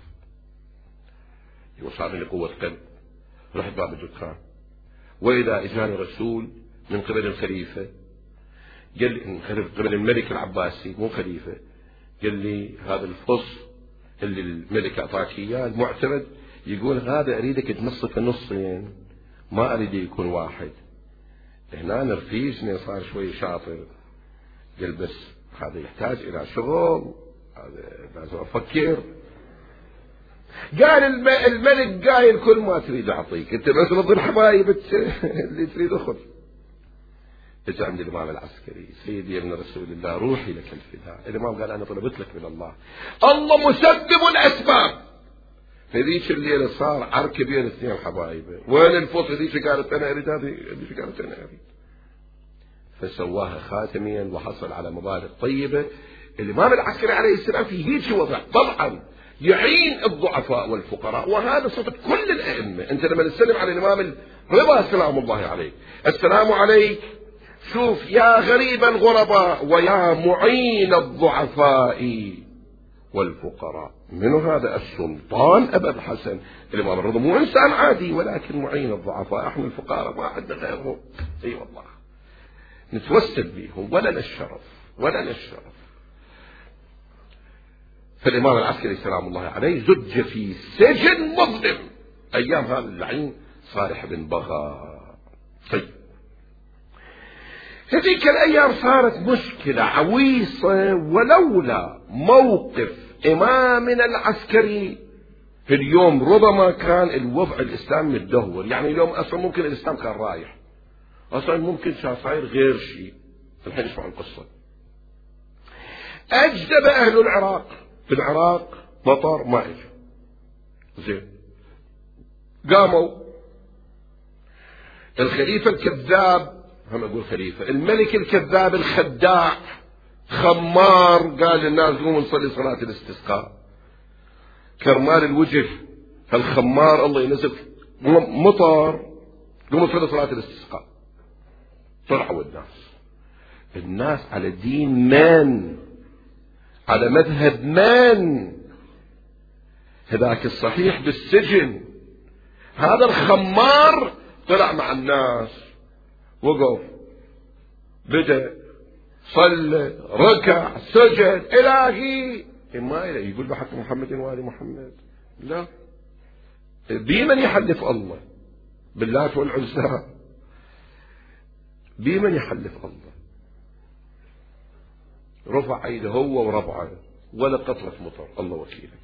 وصار لي قوة قلب، رحت باب الدكان، وإذا إجاني رسول من قبل الخليفة، قال لي من قبل الملك العباسي مو خليفة، قال لي هذا الفص اللي الملك أعطاك إياه المعتمد، يقول هذا أريدك تنصفه نصين، ما أريد يكون واحد. هنا نرفيزني صار شوي شاطر، قال بس هذا يحتاج إلى شغل، هذا لازم أفكر. قال الملك قايل كل ما تريد أعطيك، أنت بس رضي الحبايب اللي تريد أخذ. اجى عند الإمام العسكري، سيدي يا ابن رسول الله روحي لك الفداء. الإمام قال أنا طلبت لك من الله، الله مسبب الأسباب. هذيك الليلة صار عركة بين اثنين حبايبه، وين الفصل؟ هذيك قالت أنا أريد، هذه هذيك قالت أنا أريد، فسواها خاتميا وحصل على مبالغ طيبة. الإمام العسكري عليه السلام في هيك وضع طبعا يعين الضعفاء والفقراء، وهذا صفة كل الأئمة. أنت لما نسلم على الإمام الرضا سلام الله عليه، السلام عليك، شوف يا غريب الغرباء ويا معين الضعفاء والفقراء. من هذا السلطان أبا الحسن الإمام الرضا، مو إنسان عادي ولكن معين الضعفاء. احنا الفقراء ما عندنا غيرهم، اي والله نتوسل بهم ولا للشرف ولا للشرف. فالإمام العسكري سلام الله عليه زج في سجن مظلم أيام هذا اللعين صالح بن بغا. طيب هذيك الأيام صارت مشكلة عويصة، ولولا موقف إمامنا العسكري في اليوم ربما كان الوضع الإسلامي متدهور. يعني اليوم أصلا ممكن الإسلام كان رايح، أصلا ممكن كان صاير غير شيء. الحين اسمعوا القصة. أجدب أهل العراق، في العراق مطر ما إجا زين، قاموا الخليفة الكذاب، هم أقول خليفة، الملك الكذاب الخداع خمار، قال للناس قوموا نصلي صلاة الاستسقاء. كرمال الوجه الخمار الله ينزل مطر، قوموا نصلي صلاة الاستسقاء. طلعوا الناس الناس على دين من؟ على مذهب من؟ هذاك الصحيح بالسجن، هذا الخمار طلع مع الناس، وقف بدأ صلى ركع سجد إلهي ما إلهي يقول بحق محمد وآل محمد، لا بمن يحلف الله؟ باللات والعزى، بمن يحلف الله؟ رفع عيده هو وربعه ولا قطرة مطر، الله وكيلك.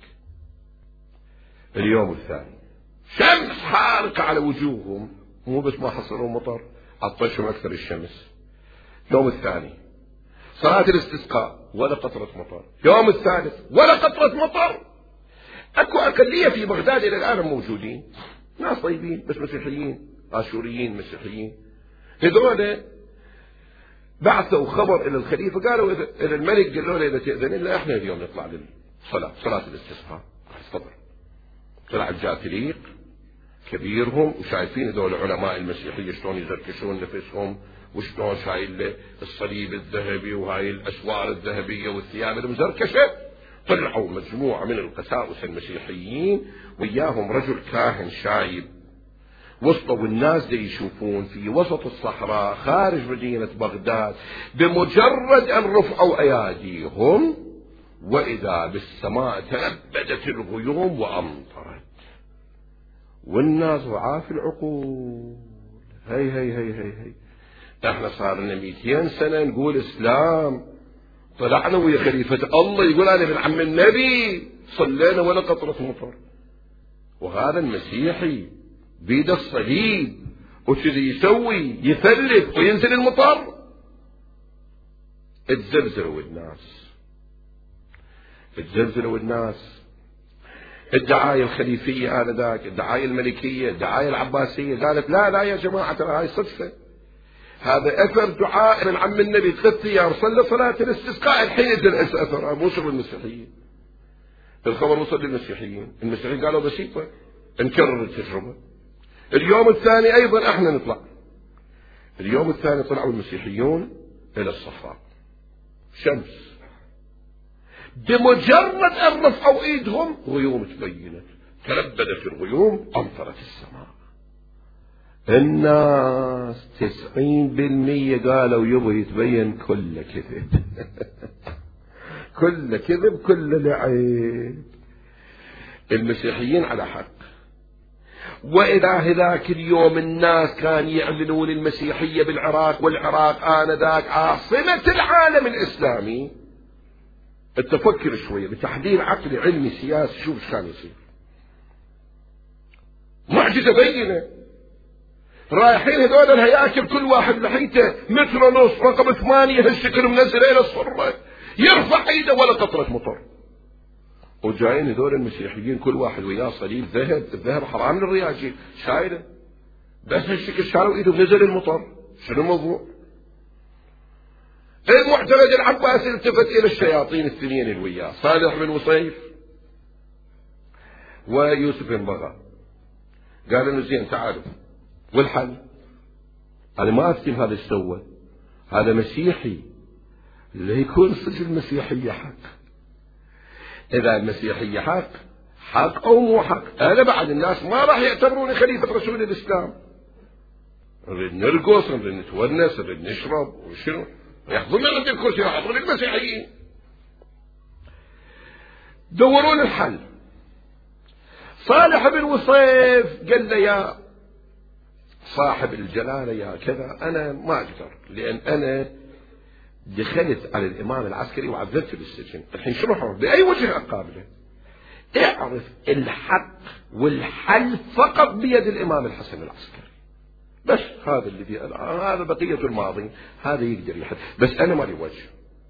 اليوم الثاني شمس حارقة على وجوههم، مو بس ما حصلوا مطر عطشهم أكثر الشمس. يوم الثاني صلاة الاستسقاء ولا قطرة مطر. يوم الثالث ولا قطرة مطر. أكو أقلية في بغداد إلى الآن موجودين، ناس طيبين بس مسيحيين، آشوريين مسيحيين، هذول بعثوا خبر إلى الخليفة، قالوا إلى الملك، قالوا له إذا تأذن لنا إحنا اليوم نطلع للصلاة صلاة الاستسقاء. تفضل. طلع الجاثليق كبيرهم، وشايفين هذول علماء المسيحية شلون يزركشون نفسهم، وشلون شايل الصليب الذهبي وهاي الأسوار الذهبية والثياب المزركشة، طلعوا مجموعة من القساوسة المسيحيين وياهم رجل كاهن شايب، وصلوا الناس دي يشوفون في وسط الصحراء خارج مدينة بغداد، بمجرد أن رفعوا أياديهم وإذا بالسماء تلبدت الغيوم وأمطرت، والناس ضعاف العقول. هي هي هي هي هي احنا صار لنا مئتين سنة نقول إسلام، طلعنا ويا خليفة الله يقول أنا ابن عم النبي، صلينا ولا قطرة مطر، وهذا المسيحي بيد الصليب وشذي يسوي يثلث وينزل المطر. اتزلزلوا الناس، اتزلزلوا الناس. الدعاية الخليفية آنذاك، الدعاية الملكية، الدعاية العباسية قالت لا لا يا جماعة ترى هاي صدفة، هذا أثر دعاء من عم النبي ثلاث أيام صلى صلاة الاستسقاء، الحين ينزل أثر مو شغل المسيحيين. الخبر وصل للمسيحيين، المسيحيين قالوا بسيطة نكرر التجربة. اليوم الثاني أيضا احنا نطلع، اليوم الثاني طلعوا المسيحيون إلى الصفراء شمس، بمجرد أن رفعوا إيدهم غيوم تبينت، تلبدت الغيوم أمطرت السماء. الناس تسعين بالمية قالوا يبغى يتبين كله كذب كله كذب كله لعب. المسيحيين على حق، وإذا هذاك اليوم الناس كان يعلنون المسيحية بالعراق، والعراق آنذاك عاصمة العالم الإسلامي، التفكر شوية بتحليل عقلي علمي سياسي شوف ايش كان يصير. معجزة بينة، رايحين هذول الهياكل كل واحد لحيته متر ونص رقم ثمانية هالشكل منزل إلى الصرة، يرفع ايده ولا قطرة مطر. وجايين هذول المسيحيين كل واحد وياه صليب ذهب، الذهب حرام للرياجيل شايله، بس هالشكل شالوا ايده ونزل المطر. شنو الموضوع؟ المعتمد العباسي التفت الى الشياطين الاثنين اللي وياه، صالح بن وصيف ويوسف بن بغا، قال له زين تعالوا والحل، انا ما افتي هذا ايش سوى، هذا مسيحي ليكون صدق المسيحية حق. اذا المسيحية حق حق او مو حق، انا بعد الناس ما راح يعتبروني خليفة رسول الاسلام. نريد نرقص، نريد نتونس، نريد نشرب وشنو، يحضرون عند الكرسي يحضرون المسيحيين. دورون الحل. صالح بن وصيف قال له يا صاحب الجلالة يا كذا أنا ما أقدر، لأن أنا دخلت على الإمام العسكري وعذبته بالسجن، الحين شو راح بأي وجه أقابله؟ اعرف الحق والحل فقط بيد الإمام الحسن العسكري، بس هذا اللي بي... هذا بقية الماضي، هذا يقدر يحل، بس أنا ما لي وجه.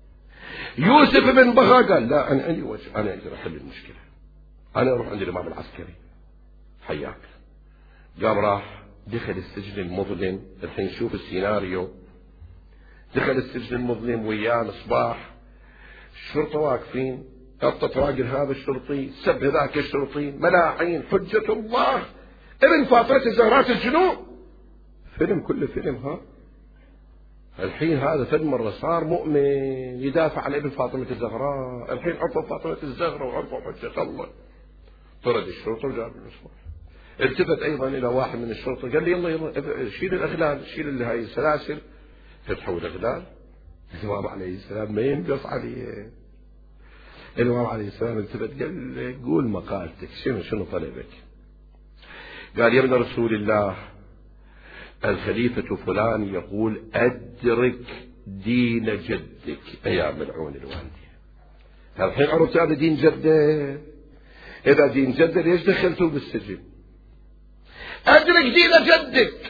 يوسف بن بغا قال لا أنا عندي وجه، أنا أقدر أحل المشكلة، أنا أروح عند الإمام العسكري حياك. قام راح دخل السجن المظلم، الحين شوف السيناريو، دخل السجن المظلم وياه مصباح، الشرطة واقفين، قطت راجل هذا الشرطي، سب ذاك الشرطي، ملاعين، حجة الله، ابن فاطمة الزهراء الجنوب، فيلم كله فيلم. ها الحين هذا فد مرة صار مؤمن يدافع عن ابن فاطمة الزهراء، الحين عرفوا فاطمة الزهراء وعرفوا حجة الله، طرد الشرطة وجاب المصباح. التفت ايضا الى واحد من الشرطة قال لي يلا يلا شيل الاغلال، شيل اللي هاي السلاسل، فتحوا الاغلال. الامام عليه السلام ما ينقص عليه. الامام عليه السلام التفت قال قول مقالتك، شنو شنو طلبك؟ قال يا ابن رسول الله الخليفة فلان يقول أدرك دين جدك يا ملعون الوالدين. الحين عرفت هذا دين جده؟ إذا دين جده ليش دخلته بالسجن؟ أدرك دين جدك.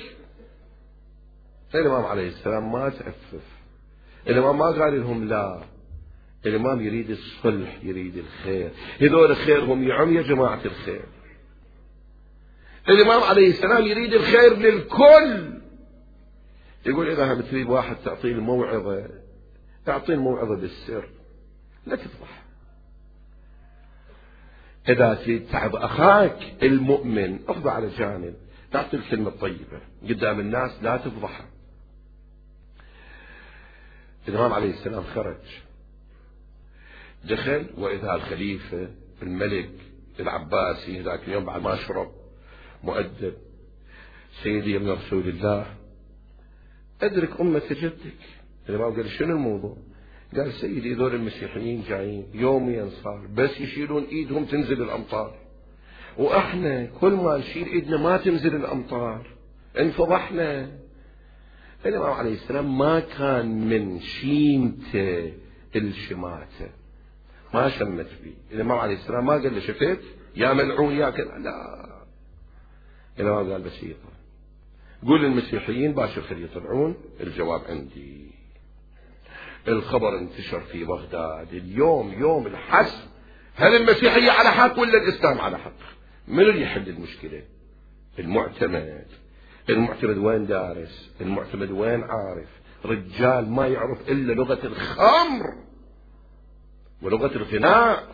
الإمام عليه السلام ما تأفف، الإمام ما قال لهم لا، الإمام يريد الصلح، يريد الخير، هذول خيرهم يعم يا جماعة الخير. الإمام عليه السلام يريد الخير للكل. يقول إذا هم تريد واحد تعطيه الموعظة، تعطيه الموعظة بالسر، لا تفضح. إذا تريد تعظ أخاك المؤمن افضح على جانب، تعطي الكلمة الطيبة قدام الناس، لا تفضحها. الإمام عليه السلام خرج، دخل وإذا الخليفة الملك العباسي ذاك اليوم بعد ما شرب مؤدب: سيدي يا ابن رسول الله، أدرك أمة جدك. الإمام قال: شنو الموضوع؟ قال: سيدي ذول المسيحيين جايين يوميا صار بس يشيلون إيدهم تنزل الأمطار، وإحنا كل ما نشيل إيدنا ما تنزل الأمطار، انفضحنا. الإمام عليه السلام ما كان من شيمته الشماتة، ما شمت بي. الإمام عليه السلام ما قال له: شفت يا ملعون يا كذا، لا. الإمام قال: بسيطة، قول للمسيحيين باشر خلي يطلعون، الجواب عندي. الخبر انتشر في بغداد. اليوم يوم الحسم، هل المسيحية على حق ولا الإسلام على حق؟ من اللي يحل المشكلة؟ المعتمد. المعتمد وين دارس؟ المعتمد وين عارف؟ رجال ما يعرف إلا لغة الخمر ولغة الغناء.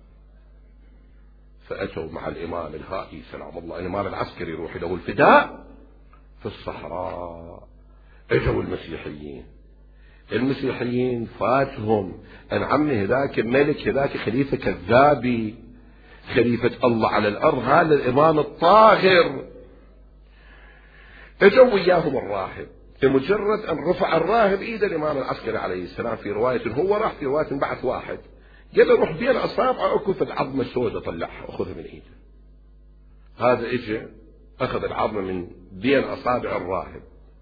فأتوا مع الإمام الهائي سلام الله، الإمام العسكري يروح له الفداء في الصحراء. اجوا المسيحيين، المسيحيين فاتهم أن عمي هذاك الملك هذاك خليفة كذابي، خليفة الله على الأرض، هذا الإمام الطاهر. اجوا وياهم الراهب، بمجرد أن رفع الراهب إيد الإمام العسكري عليه السلام، في رواية هو راح، في رواية بعث واحد قال له: روح بين أصابعه أكفت عظمة سودة طلعها وخذها من إيده. هذا إجا أخذ العظمة من بين أصابع الراهب،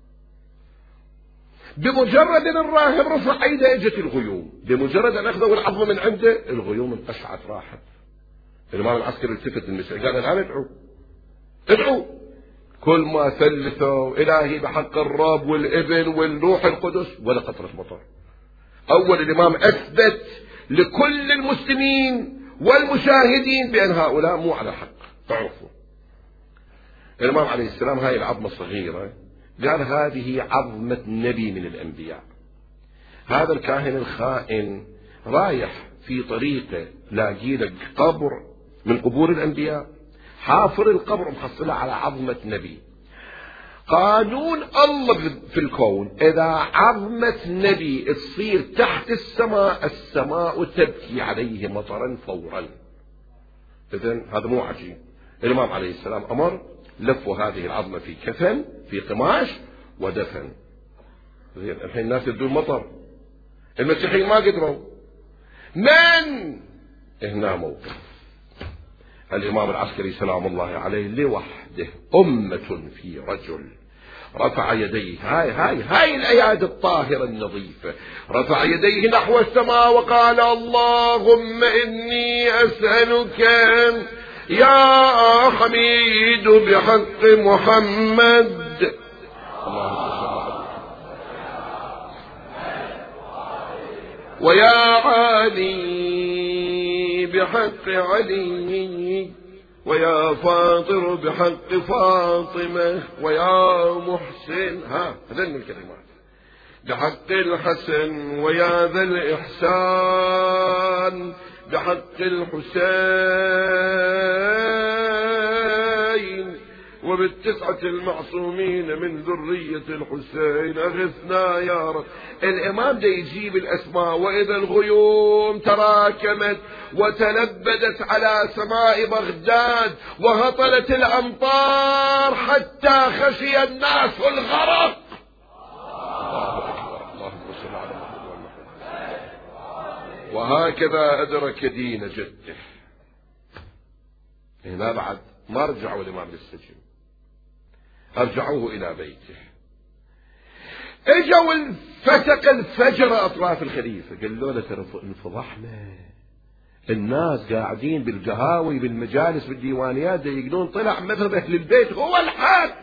بمجرد أن الراهب رفع ايده اجت الغيوم، بمجرد أن أخذوا العظمة من عنده الغيوم انقشعت راحت. الإمام العسكري التفت للمسيح قال: الآن ادعوا ادعوا. كل ما ثلثوا: إلهي بحق الرب والابن والروح القدس، ولا قطرة مطر. أول الإمام أثبت لكل المسلمين والمشاهدين بأن هؤلاء مو على حق. تعرفوا الإمام عليه السلام هاي العظمة الصغيرة قال: هذه عظمة نبي من الأنبياء. هذا الكاهن الخائن رايح في طريقه لاقي لك قبر من قبور الأنبياء، حافر القبر محصلة على عظمة نبي. قانون الله في الكون، إذا عظمة نبي تصير تحت السماء، السماء تبكي عليه مطرا فورا. إذن هذا مو عجيب. الإمام عليه السلام أمر لفوا هذه العظمة في كفن في قماش ودفن. زين، الحين الناس يدون مطر، المسيحيين ما قدروا. من هنا موقف الإمام العسكري سلام الله عليه لوحده، أمة في رجل، رفع يديه. هاي هاي هاي الأيادي الطاهرة النظيفة، رفع يديه نحو السماء وقال: اللهم إني أسألك يا حميد بحق محمد، ويا علي بحق علي، ويا فاطر بحق فاطمة، ويا محسن، ها هذين الكلمات، بحق الحسن، ويا ذا الإحسان بحق الحسين، وبالتسعة المعصومين من ذرية الحسين أغثنا يا رب. الإمام دا يجيب الأسماء. وإذا الغيوم تراكمت وتلبدت على سماء بغداد وهطلت الأمطار حتى خشي الناس الغرق. اللهم صل على محمد. وهكذا أدرك دين جده. هنا بعد ما رجعوا الإمام للسجن، أرجعوه إلى بيته. اجوا الفتق الفجر أطراف الخليفة، قالوا له: ترى انفضحنا، الناس قاعدين بالقهاوي بالمجالس بالديوانيات يقولون طلع مذهب أهل البيت هو الحق.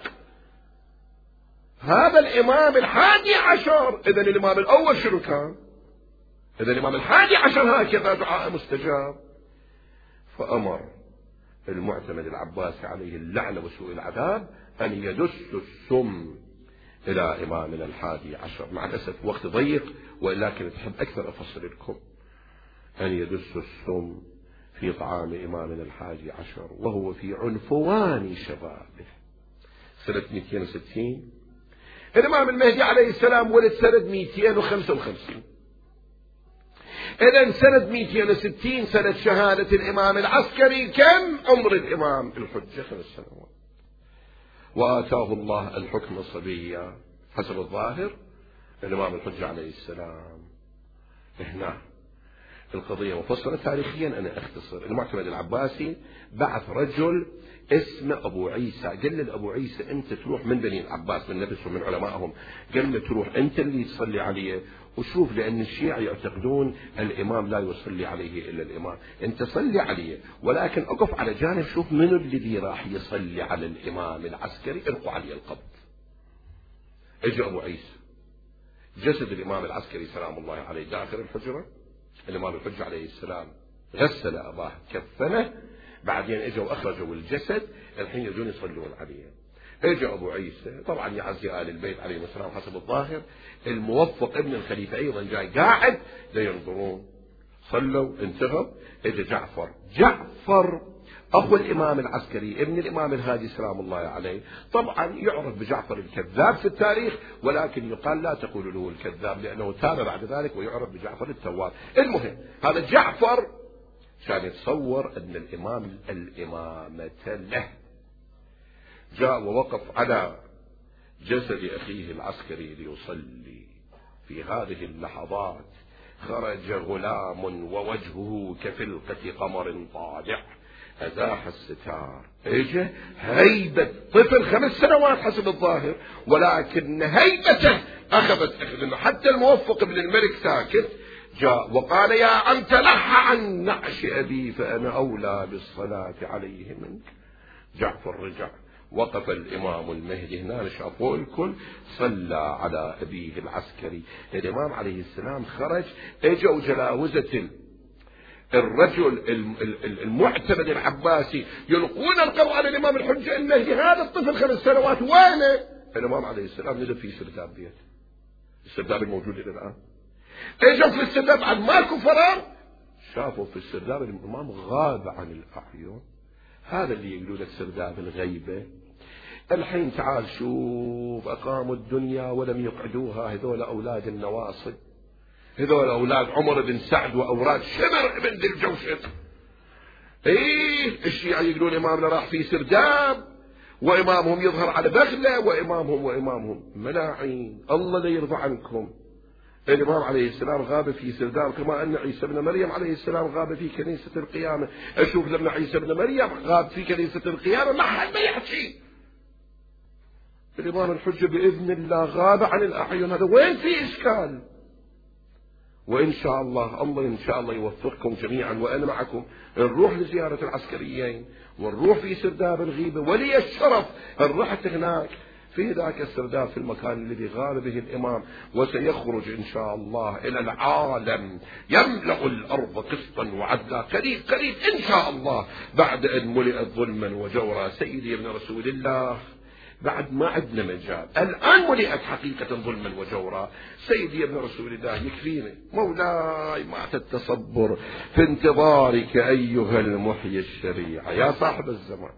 هذا الإمام الحادي عشر. إذن الإمام الأول شنو كان؟ إذن الإمام الحادي عشر هكذا دعاء مستجاب. فأمر المعتمد العباسي عليه اللعنة وسوء العذاب أن يدس السم إلى إمامنا الحادي عشر. مع الأسف وقت ضيق، ولكن تحب أكثر أفصل لكم. أن يدس السم في طعام إمامنا الحادي عشر وهو في عنفوان شبابه. سنة مئتين وستين الإمام المهدي عليه السلام ولد سنة مئتين وخمسة وخمسين. إذن سنة مئتين وستين سنة شهادة الإمام العسكري، كم عمر الإمام الحجة؟ خمس سنوات. وآتاه الله الحكم صبيا حسب الظاهر الإمام الحجة عليه السلام. هنا القضية مفصلة تاريخيا، أنا أختصر. المعتمد العباسي بعث رجل اسمه أبو عيسى، قال له أبو عيسى أنت تروح من بني العباس من نفسهم من علمائهم، قال له تروح أنت اللي تصلي عليه وشوف، لأن الشيعة يعتقدون الإمام لا يصلي عليه إلا الإمام، أنت صلي عليه ولكن أقف على جانب شوف منو الذي راح يصلي على الإمام العسكري، القوا عليه القبض. اجى أبو عيسى، جسد الإمام العسكري سلام الله عليه داخل الحجرة، الإمام الحجة عليه السلام غسل أباه كفنه، بعدين اجوا واخرجوا الجسد، الحين يجون يصلون عليه. اجى ابو عيسى طبعا يعزي آل البيت عليهم السلام حسب الظاهر، الموفق ابن الخليفة ايضا جاي قاعد لينظرون، صلوا انتهوا. اجى جعفر، جعفر اخو الامام العسكري ابن الامام الهادي سلام الله عليه، طبعا يعرف بجعفر الكذاب في التاريخ، ولكن يقال لا تقول له الكذاب لانه تاب بعد ذلك ويعرف بجعفر التواب. المهم هذا جعفر كان يتصور أن الإمام الإمامة له، جاء ووقف على جسد أخيه العسكري ليصلي. في هذه اللحظات خرج غلام ووجهه كفلقة قمر طالع، أزاح الستار، اجى هيبة طفل خمس سنوات حسب الظاهر، ولكن هيبته أخذت أخذ حتى الموفق بن الملك ساكت، جاء وقال يا عم تلح عن نعش أبي فأنا أولى بالصلاة عليه منك. جعفر رجع، وقف الإمام المهدي هنا شافوه الكل، صلى على أبيه العسكري. الإمام عليه السلام خرج، اجوا جلاوزة الرجل المعتمد العباسي يلقون القبض على الإمام الحجة المهدي، هذا الطفل خمس سنوات وينه؟ الإمام عليه السلام نزل في سرداب بيت، السرداب الموجود إلى الآن. اجوا في السرداب عن ماكو فرار، شافوا في السرداب الإمام غاب عن الأعين. هذا اللي يقولوا لك سرداب الغيبة. الحين تعال شوف، أقاموا الدنيا ولم يقعدوها، هذول أولاد النواصب، هذول أولاد عمر بن سعد وأوراد شمر بن ذي الجوشن. إيه الشيعة يقولون إمامنا راح في سرداب، وإمامهم يظهر على بغلة، وإمامهم وإمامهم ملاعين. الله لا يرضى عنكم. الإمام عليه السلام غاب في سرداب، كما أن عيسى بن مريم عليه السلام غاب في كنيسة القيامة. أشوف لما عيسى بن مريم غاب في كنيسة القيامة ما حد ما يحكي. الإمام الحجة بإذن الله غاب عن الأعين، هذا وين في إشكال؟ وإن شاء الله الله إن شاء الله يوفقكم جميعا، وأنا معكم نروح لزيارة العسكريين ونروح في سرداب الغيبة، ولي الشرف أن رحت هناك في ذاك السرداب في المكان الذي غاب به الإمام، وسيخرج إن شاء الله إلى العالم يملأ الأرض قسطا وعدلا قريب قريب إن شاء الله، بعد أن ملئت ظلما وجورا. سيدي ابن رسول الله، بعد ما عندنا مجال، الآن ملئت حقيقة ظلما وجورا. سيدي ابن رسول الله يكفينا مولاي ما تتصبر في انتظارك أيها المحيي الشريعة يا صاحب الزمان.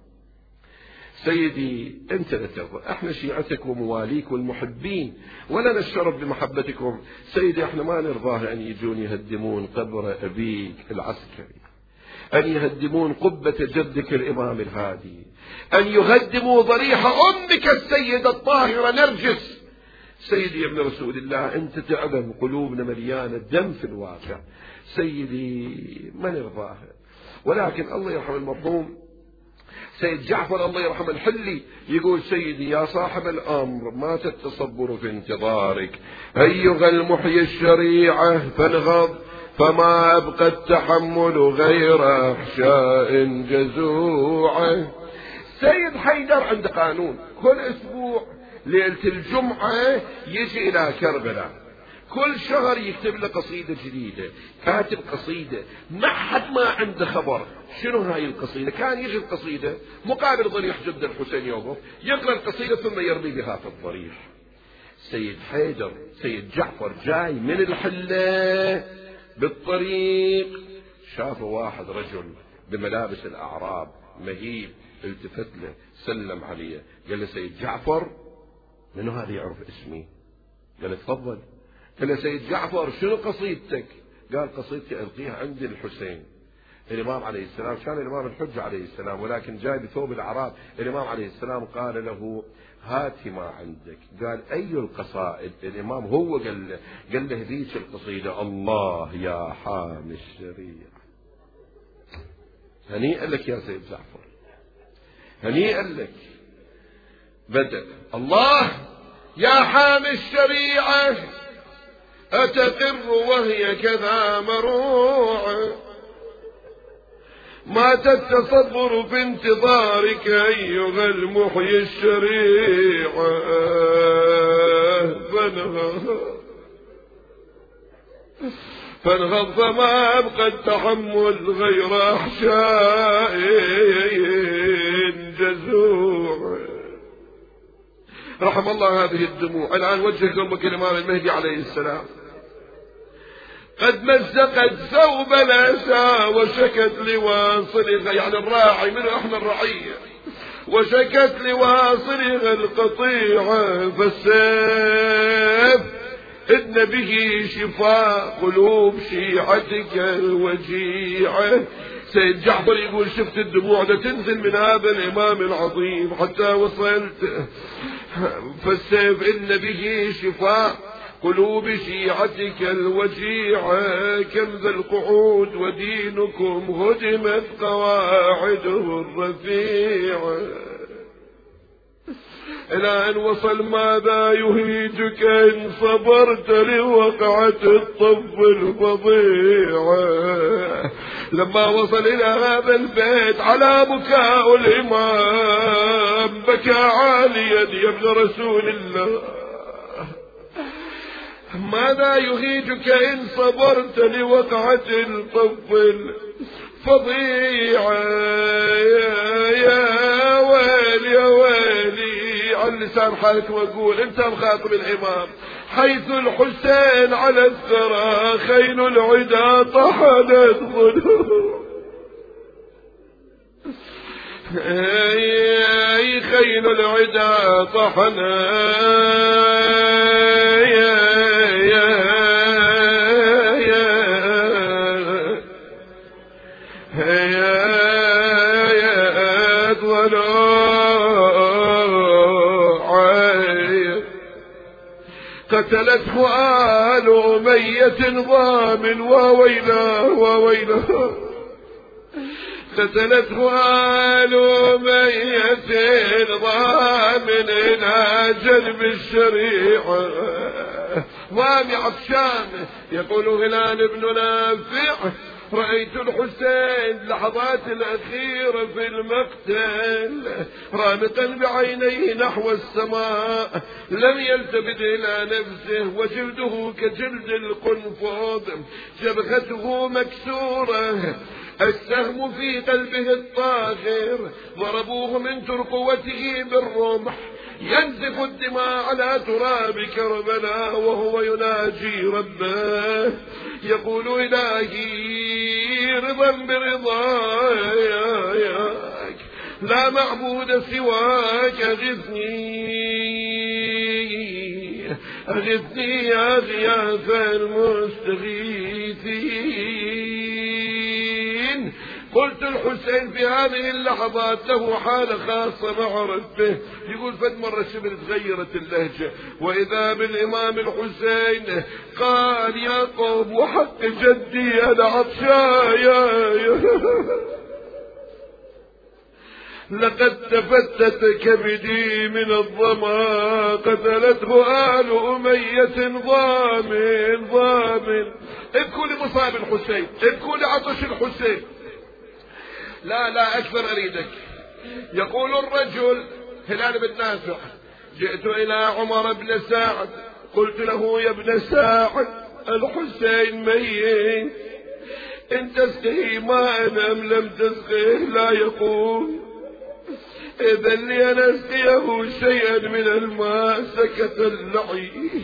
سيدي أنت لا ترضى، احنا شيعتك ومواليك والمحبين ولنا الشرف بمحبتكم. سيدي احنا ما نرضاه أن يجون يهدمون قبر أبيك العسكري، أن يهدمون قبة جدك الإمام الهادي، أن يهدموا ضريح أمك السيدة الطاهرة نرجس. سيدي ابن رسول الله أنت تعلم قلوبنا مليانة دم في الواقع. سيدي ما نرضاه، ولكن الله يرحم المرحوم سيد جعفر الله يرحم الحلي يقول سيدي يا صاحب الأمر ما تتصبر في انتظارك أيها المحيي الشريعة فانغض، فما أبقى التحمل غير أحشاء جزوعة. سيد حيدر عنده قانون، كل أسبوع ليلة الجمعة يجي إلى كربلاء، كل شهر يكتب له قصيدة جديدة، كاتب قصيدة ما حد ما عنده خبر شنو هاي القصيدة. كان يجي القصيدة مقابل ضريح جد الحسين يوقف يقرأ القصيدة ثم يرمي بها في الضريح. سيد حيدر سيد جعفر جاي من الحلة بالطريق، شافه واحد رجل بملابس الأعراب مهيب، التفت له سلم عليه قال له سيد جعفر. من هذا يعرف اسمي؟ قال له تفضل. قال له سيد جعفر شنو قصيدتك؟ قال قصيدتي ألقيها عند الحسين. الإمام عليه السلام كان الإمام الحجة عليه السلام، ولكن جاي بثوب الأعراب. الإمام عليه السلام قال له هات ما عندك. قال أي القصائد؟ الإمام هو قال له قال له ذيك القصيدة، الله يا حامي الشريعة. هنيئا لك يا سيد جعفر، هنيئا لك. بدأ الله يا حامي الشريعة أتقر وهي كذا مروعة، مات التصبر في انتظارك أيها المحيي الشريعة. فانهض فانهض فما أبقى التحمل غير أحشاء جزوع. رحم الله هذه الدموع. الآن وجه قلبك الإمام المهدي عليه السلام، قد مزقت ثوب الأسى وشكت لواصلها، يعني الراعي من احنا الرعية، وشكت لواصلها القطيعة، فالسيف إن به شفاء قلوب شيعتك الوجيعة. سيد جعفر يقول شفت الدموع ده تنزل من هذا الإمام العظيم حتى وصلت. فالسيف إن به شفاء قلوب شيعتك الوجيعة، كم ذا القعود ودينكم هدمت قواعده الرفيعة. إلى أن وصل ماذا يهيجك إن صبرت لوقعة الطف الفظيعة. لما وصل إلى هذا البيت على بكاء الإمام بكى عاليا يا ابن رسول الله، ماذا يهيجك إن صبرت لوقعة الطف الفظيعة. يا ويل يا ويلي على لسان حالك وأقول أنت مخاطب الإمام، حيث الحسين على الثرى خيل العدا طحنت ظلوم. اي خيل العدا طحنت قتلته آل أمية ضامن وويله وويله. قتلته آل أمية ضامن إلى جلب الشريعة. وامي عطشان يقول هلال بن نافع رأيت الحسين لحظات الأخيرة في المقتل رامقا بعينيه نحو السماء، لم يلتفت إلى نفسه وجلده كجلد القنفذ، جبهته مكسورة، السهم في قلبه الطاهر، ضربوه من ترقوته بالرمح، ينزف الدماء على تراب كربلاء وهو يناجي ربه يقول إلهي رضا برضاك لا معبود سواك، أغثني أغثني يا غياث المستغيثين. قلت الحسين في هذه اللحظات له حالة خاصة مع ربه، يقول فد مرة شبر تغيرت اللهجة وإذا بالإمام الحسين قال يا قوم وحق جدي أنا عطشايا لقد تفتت كبدي من الظما، قتلته آل أمية ضامن ضامن. ابكوا لمصاب الحسين، ابكوا لعطش الحسين. لا لا أكثر أريدك. يقول الرجل هلال بن نافع جئت إلى عمر بن سعد قلت له يا ابن سعد الحسين ميت، إن تسقيه ماء أم لم تسقيه لا يقول، إذا لي أن أسقيه شيئا من الماء. سكت اللعين.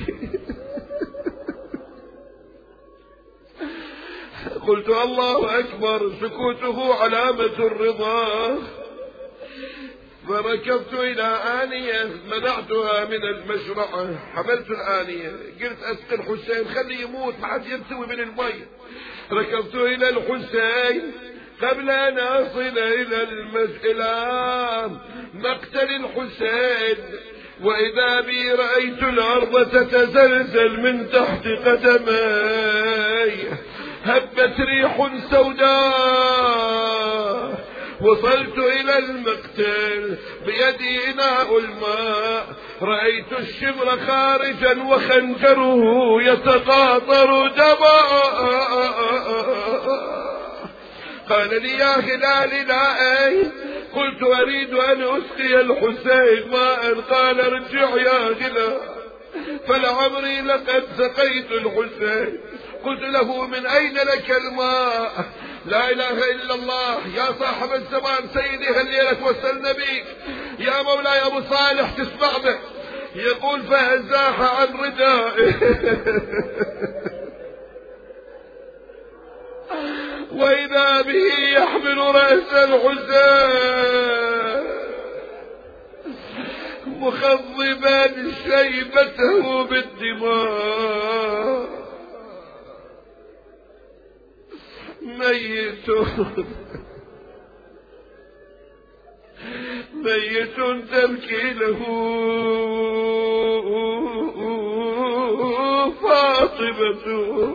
قلت الله أكبر، سكوته علامة الرضا. فركبت إلى آنية منعتها من المشرعة، حملت الآنية قلت أسقي الحسين خليه يموت ما حد يرتوي من المي. ركبت إلى الحسين قبل أن أصل إلى المسئلة مقتل الحسين، وإذا بي رأيت الأرض تتزلزل من تحت قدمي، هبت ريح سوداء. وصلت إلى المقتل بيدي إناء الماء، رأيت الشبر خارجا وخنجره يتقاطر دماء. قال لي يا هلال لا أين؟ قلت أريد أن أسقي الحسين ماء. قال ارجع يا هلال فلعمري لقد سقيت الحسين. قلت له من أين لك الماء؟ لا إله إلا الله يا صاحب الزمان سيدي هالليلة توسلنا بيك يا مولاي أبو صالح تسمع به يقول فأزاح عن ردائه وإذا به يحمل رأس الحسين مخضبا شيبته بالدماء. ميت ميت تبكي له فاطمة،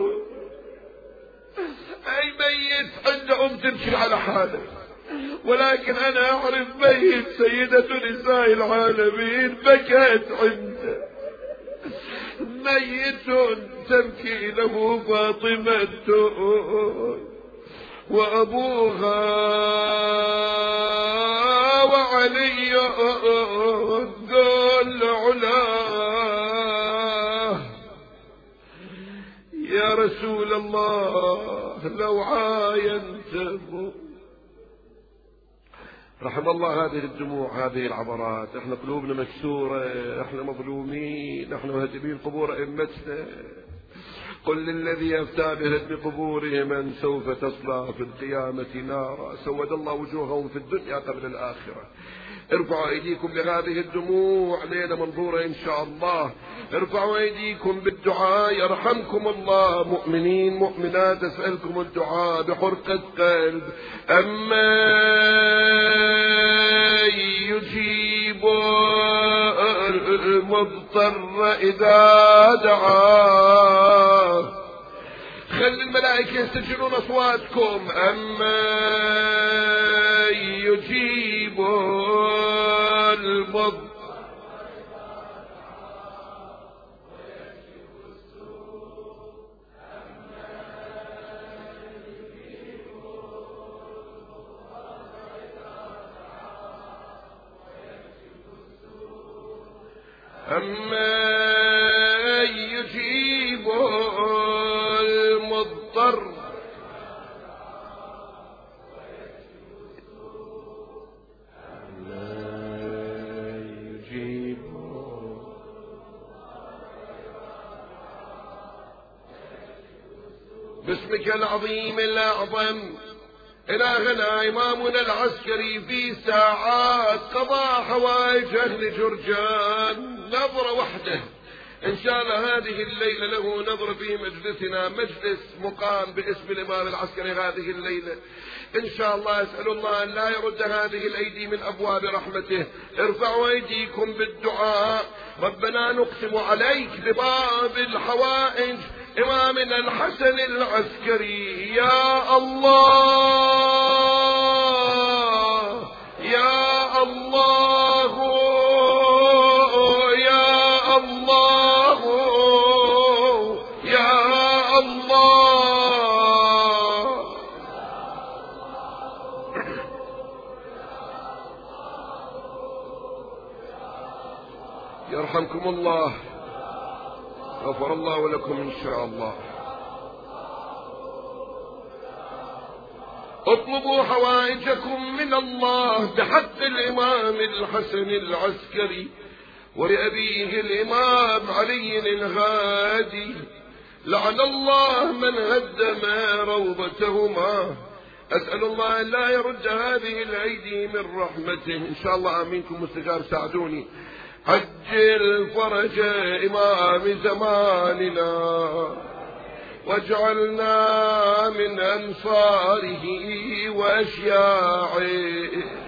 أي ميت عندهم تبكي على حاله، ولكن أنا أعرف ميت سيدة نساء العالمين بكت عنده. ميت تبكي له فاطمة وأبوها وعلي ذو العلا. يا رسول الله لو عاينته. رحم الله هذه الدموع هذه العبرات. احنا قلوبنا مكسورة، احنا مظلومين، احنا مهدمين قبور ائمتنا. قل للذي أفتى بهدم قبورهم أن سوف تصلى في القيامة نارا سود الله وجوههم في الدنيا قبل الآخرة. ارفعوا أيديكم لهذه الدموع ليلة منظورة إن شاء الله. ارفعوا أيديكم بالدعاء يرحمكم الله. مؤمنين مؤمنات أسألكم الدعاء بحرقة قلب. أما يجيب المضطر إذا دعاه. خلي الملائكة يستجلون أصواتكم. أما يجيب المضطر أما يجيب المضطر باسمك العظيم الأعظم. إلهنا إمامنا العسكري في ساعات قضى حوائج أهل جرجان نظرة وحده. إن شاء الله هذه الليلة له نظر في مجلسنا، مجلس مقام باسم الإمام العسكري هذه الليلة إن شاء الله. أسأل الله أن لا يرد هذه الأيدي من أبواب رحمته. ارفعوا أيديكم بالدعاء. ربنا نقسم عليك بباب الحوائج إمامنا الحسن العسكري. يا الله يا الله يا الله يا الله. يرحمكم الله. غفر الله لكم إن شاء الله. اطلبوا حوائجكم من الله بحق الإمام الحسن العسكري ولأبيه الإمام علي الهادي. لعن الله من هدم روضتهما أسأل الله أن لا يرد هذه الأيدي من رحمته إن شاء الله. آمينكم مستجاب. ساعدوني. عجل فرج إمام زماننا واجعلنا من أنصاره وأشياعه.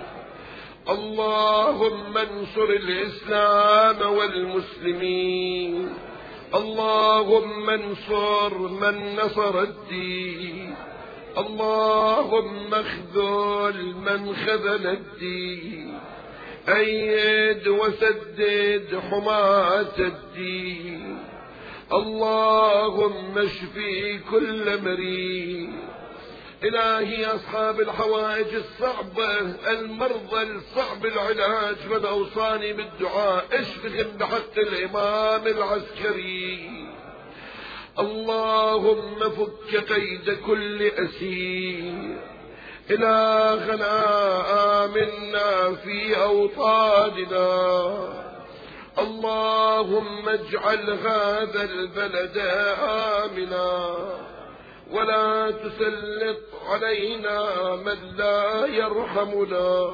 اللهم انصر الإسلام والمسلمين. اللهم انصر من نصر الدين. اللهم اخذل من خذل الدين. أيد وسدد حماة الدين. اللهم اشفي كل مريض. إلهي أصحاب الحوائج الصعبة المرضى الصعب العلاج من أوصاني بالدعاء اشفهم بحق الإمام العسكري. اللهم فك قيد كل أسير. إلهنا آمنا في أوطاننا. اللهم اجعل هذا البلد آمنا ولا تسلط علينا من لا يرحمنا.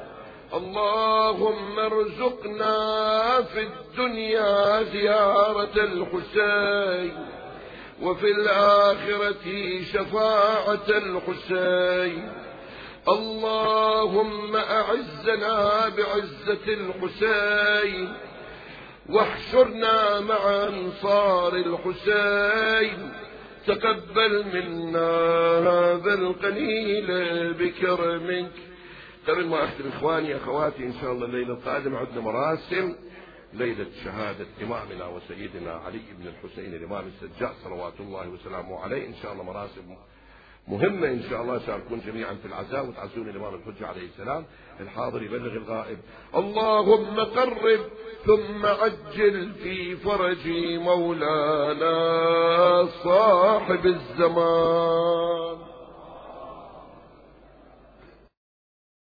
اللهم ارزقنا في الدنيا زيارة الحسين وفي الآخرة شفاعة الحسين. اللهم أعزنا بعزة الحسين واحشرنا مع أنصار الحسين. تقبل منا هذا القليل بكرمك. قبل ما أختم إخواني أخواتي إن شاء الله الليلة القادمة عندنا مراسم ليلة شهادة إمامنا وسيدنا علي بن الحسين الإمام السجاد صلوات الله وسلامه عليه. إن شاء الله مراسم مهمة إن شاء الله. شاركون جميعا في العزاء وتعزون الإمام الحجة عليه السلام. الحاضر يبلغ الغائب. اللهم قرب ثم عجل في فرج مولانا صاحب الزمان.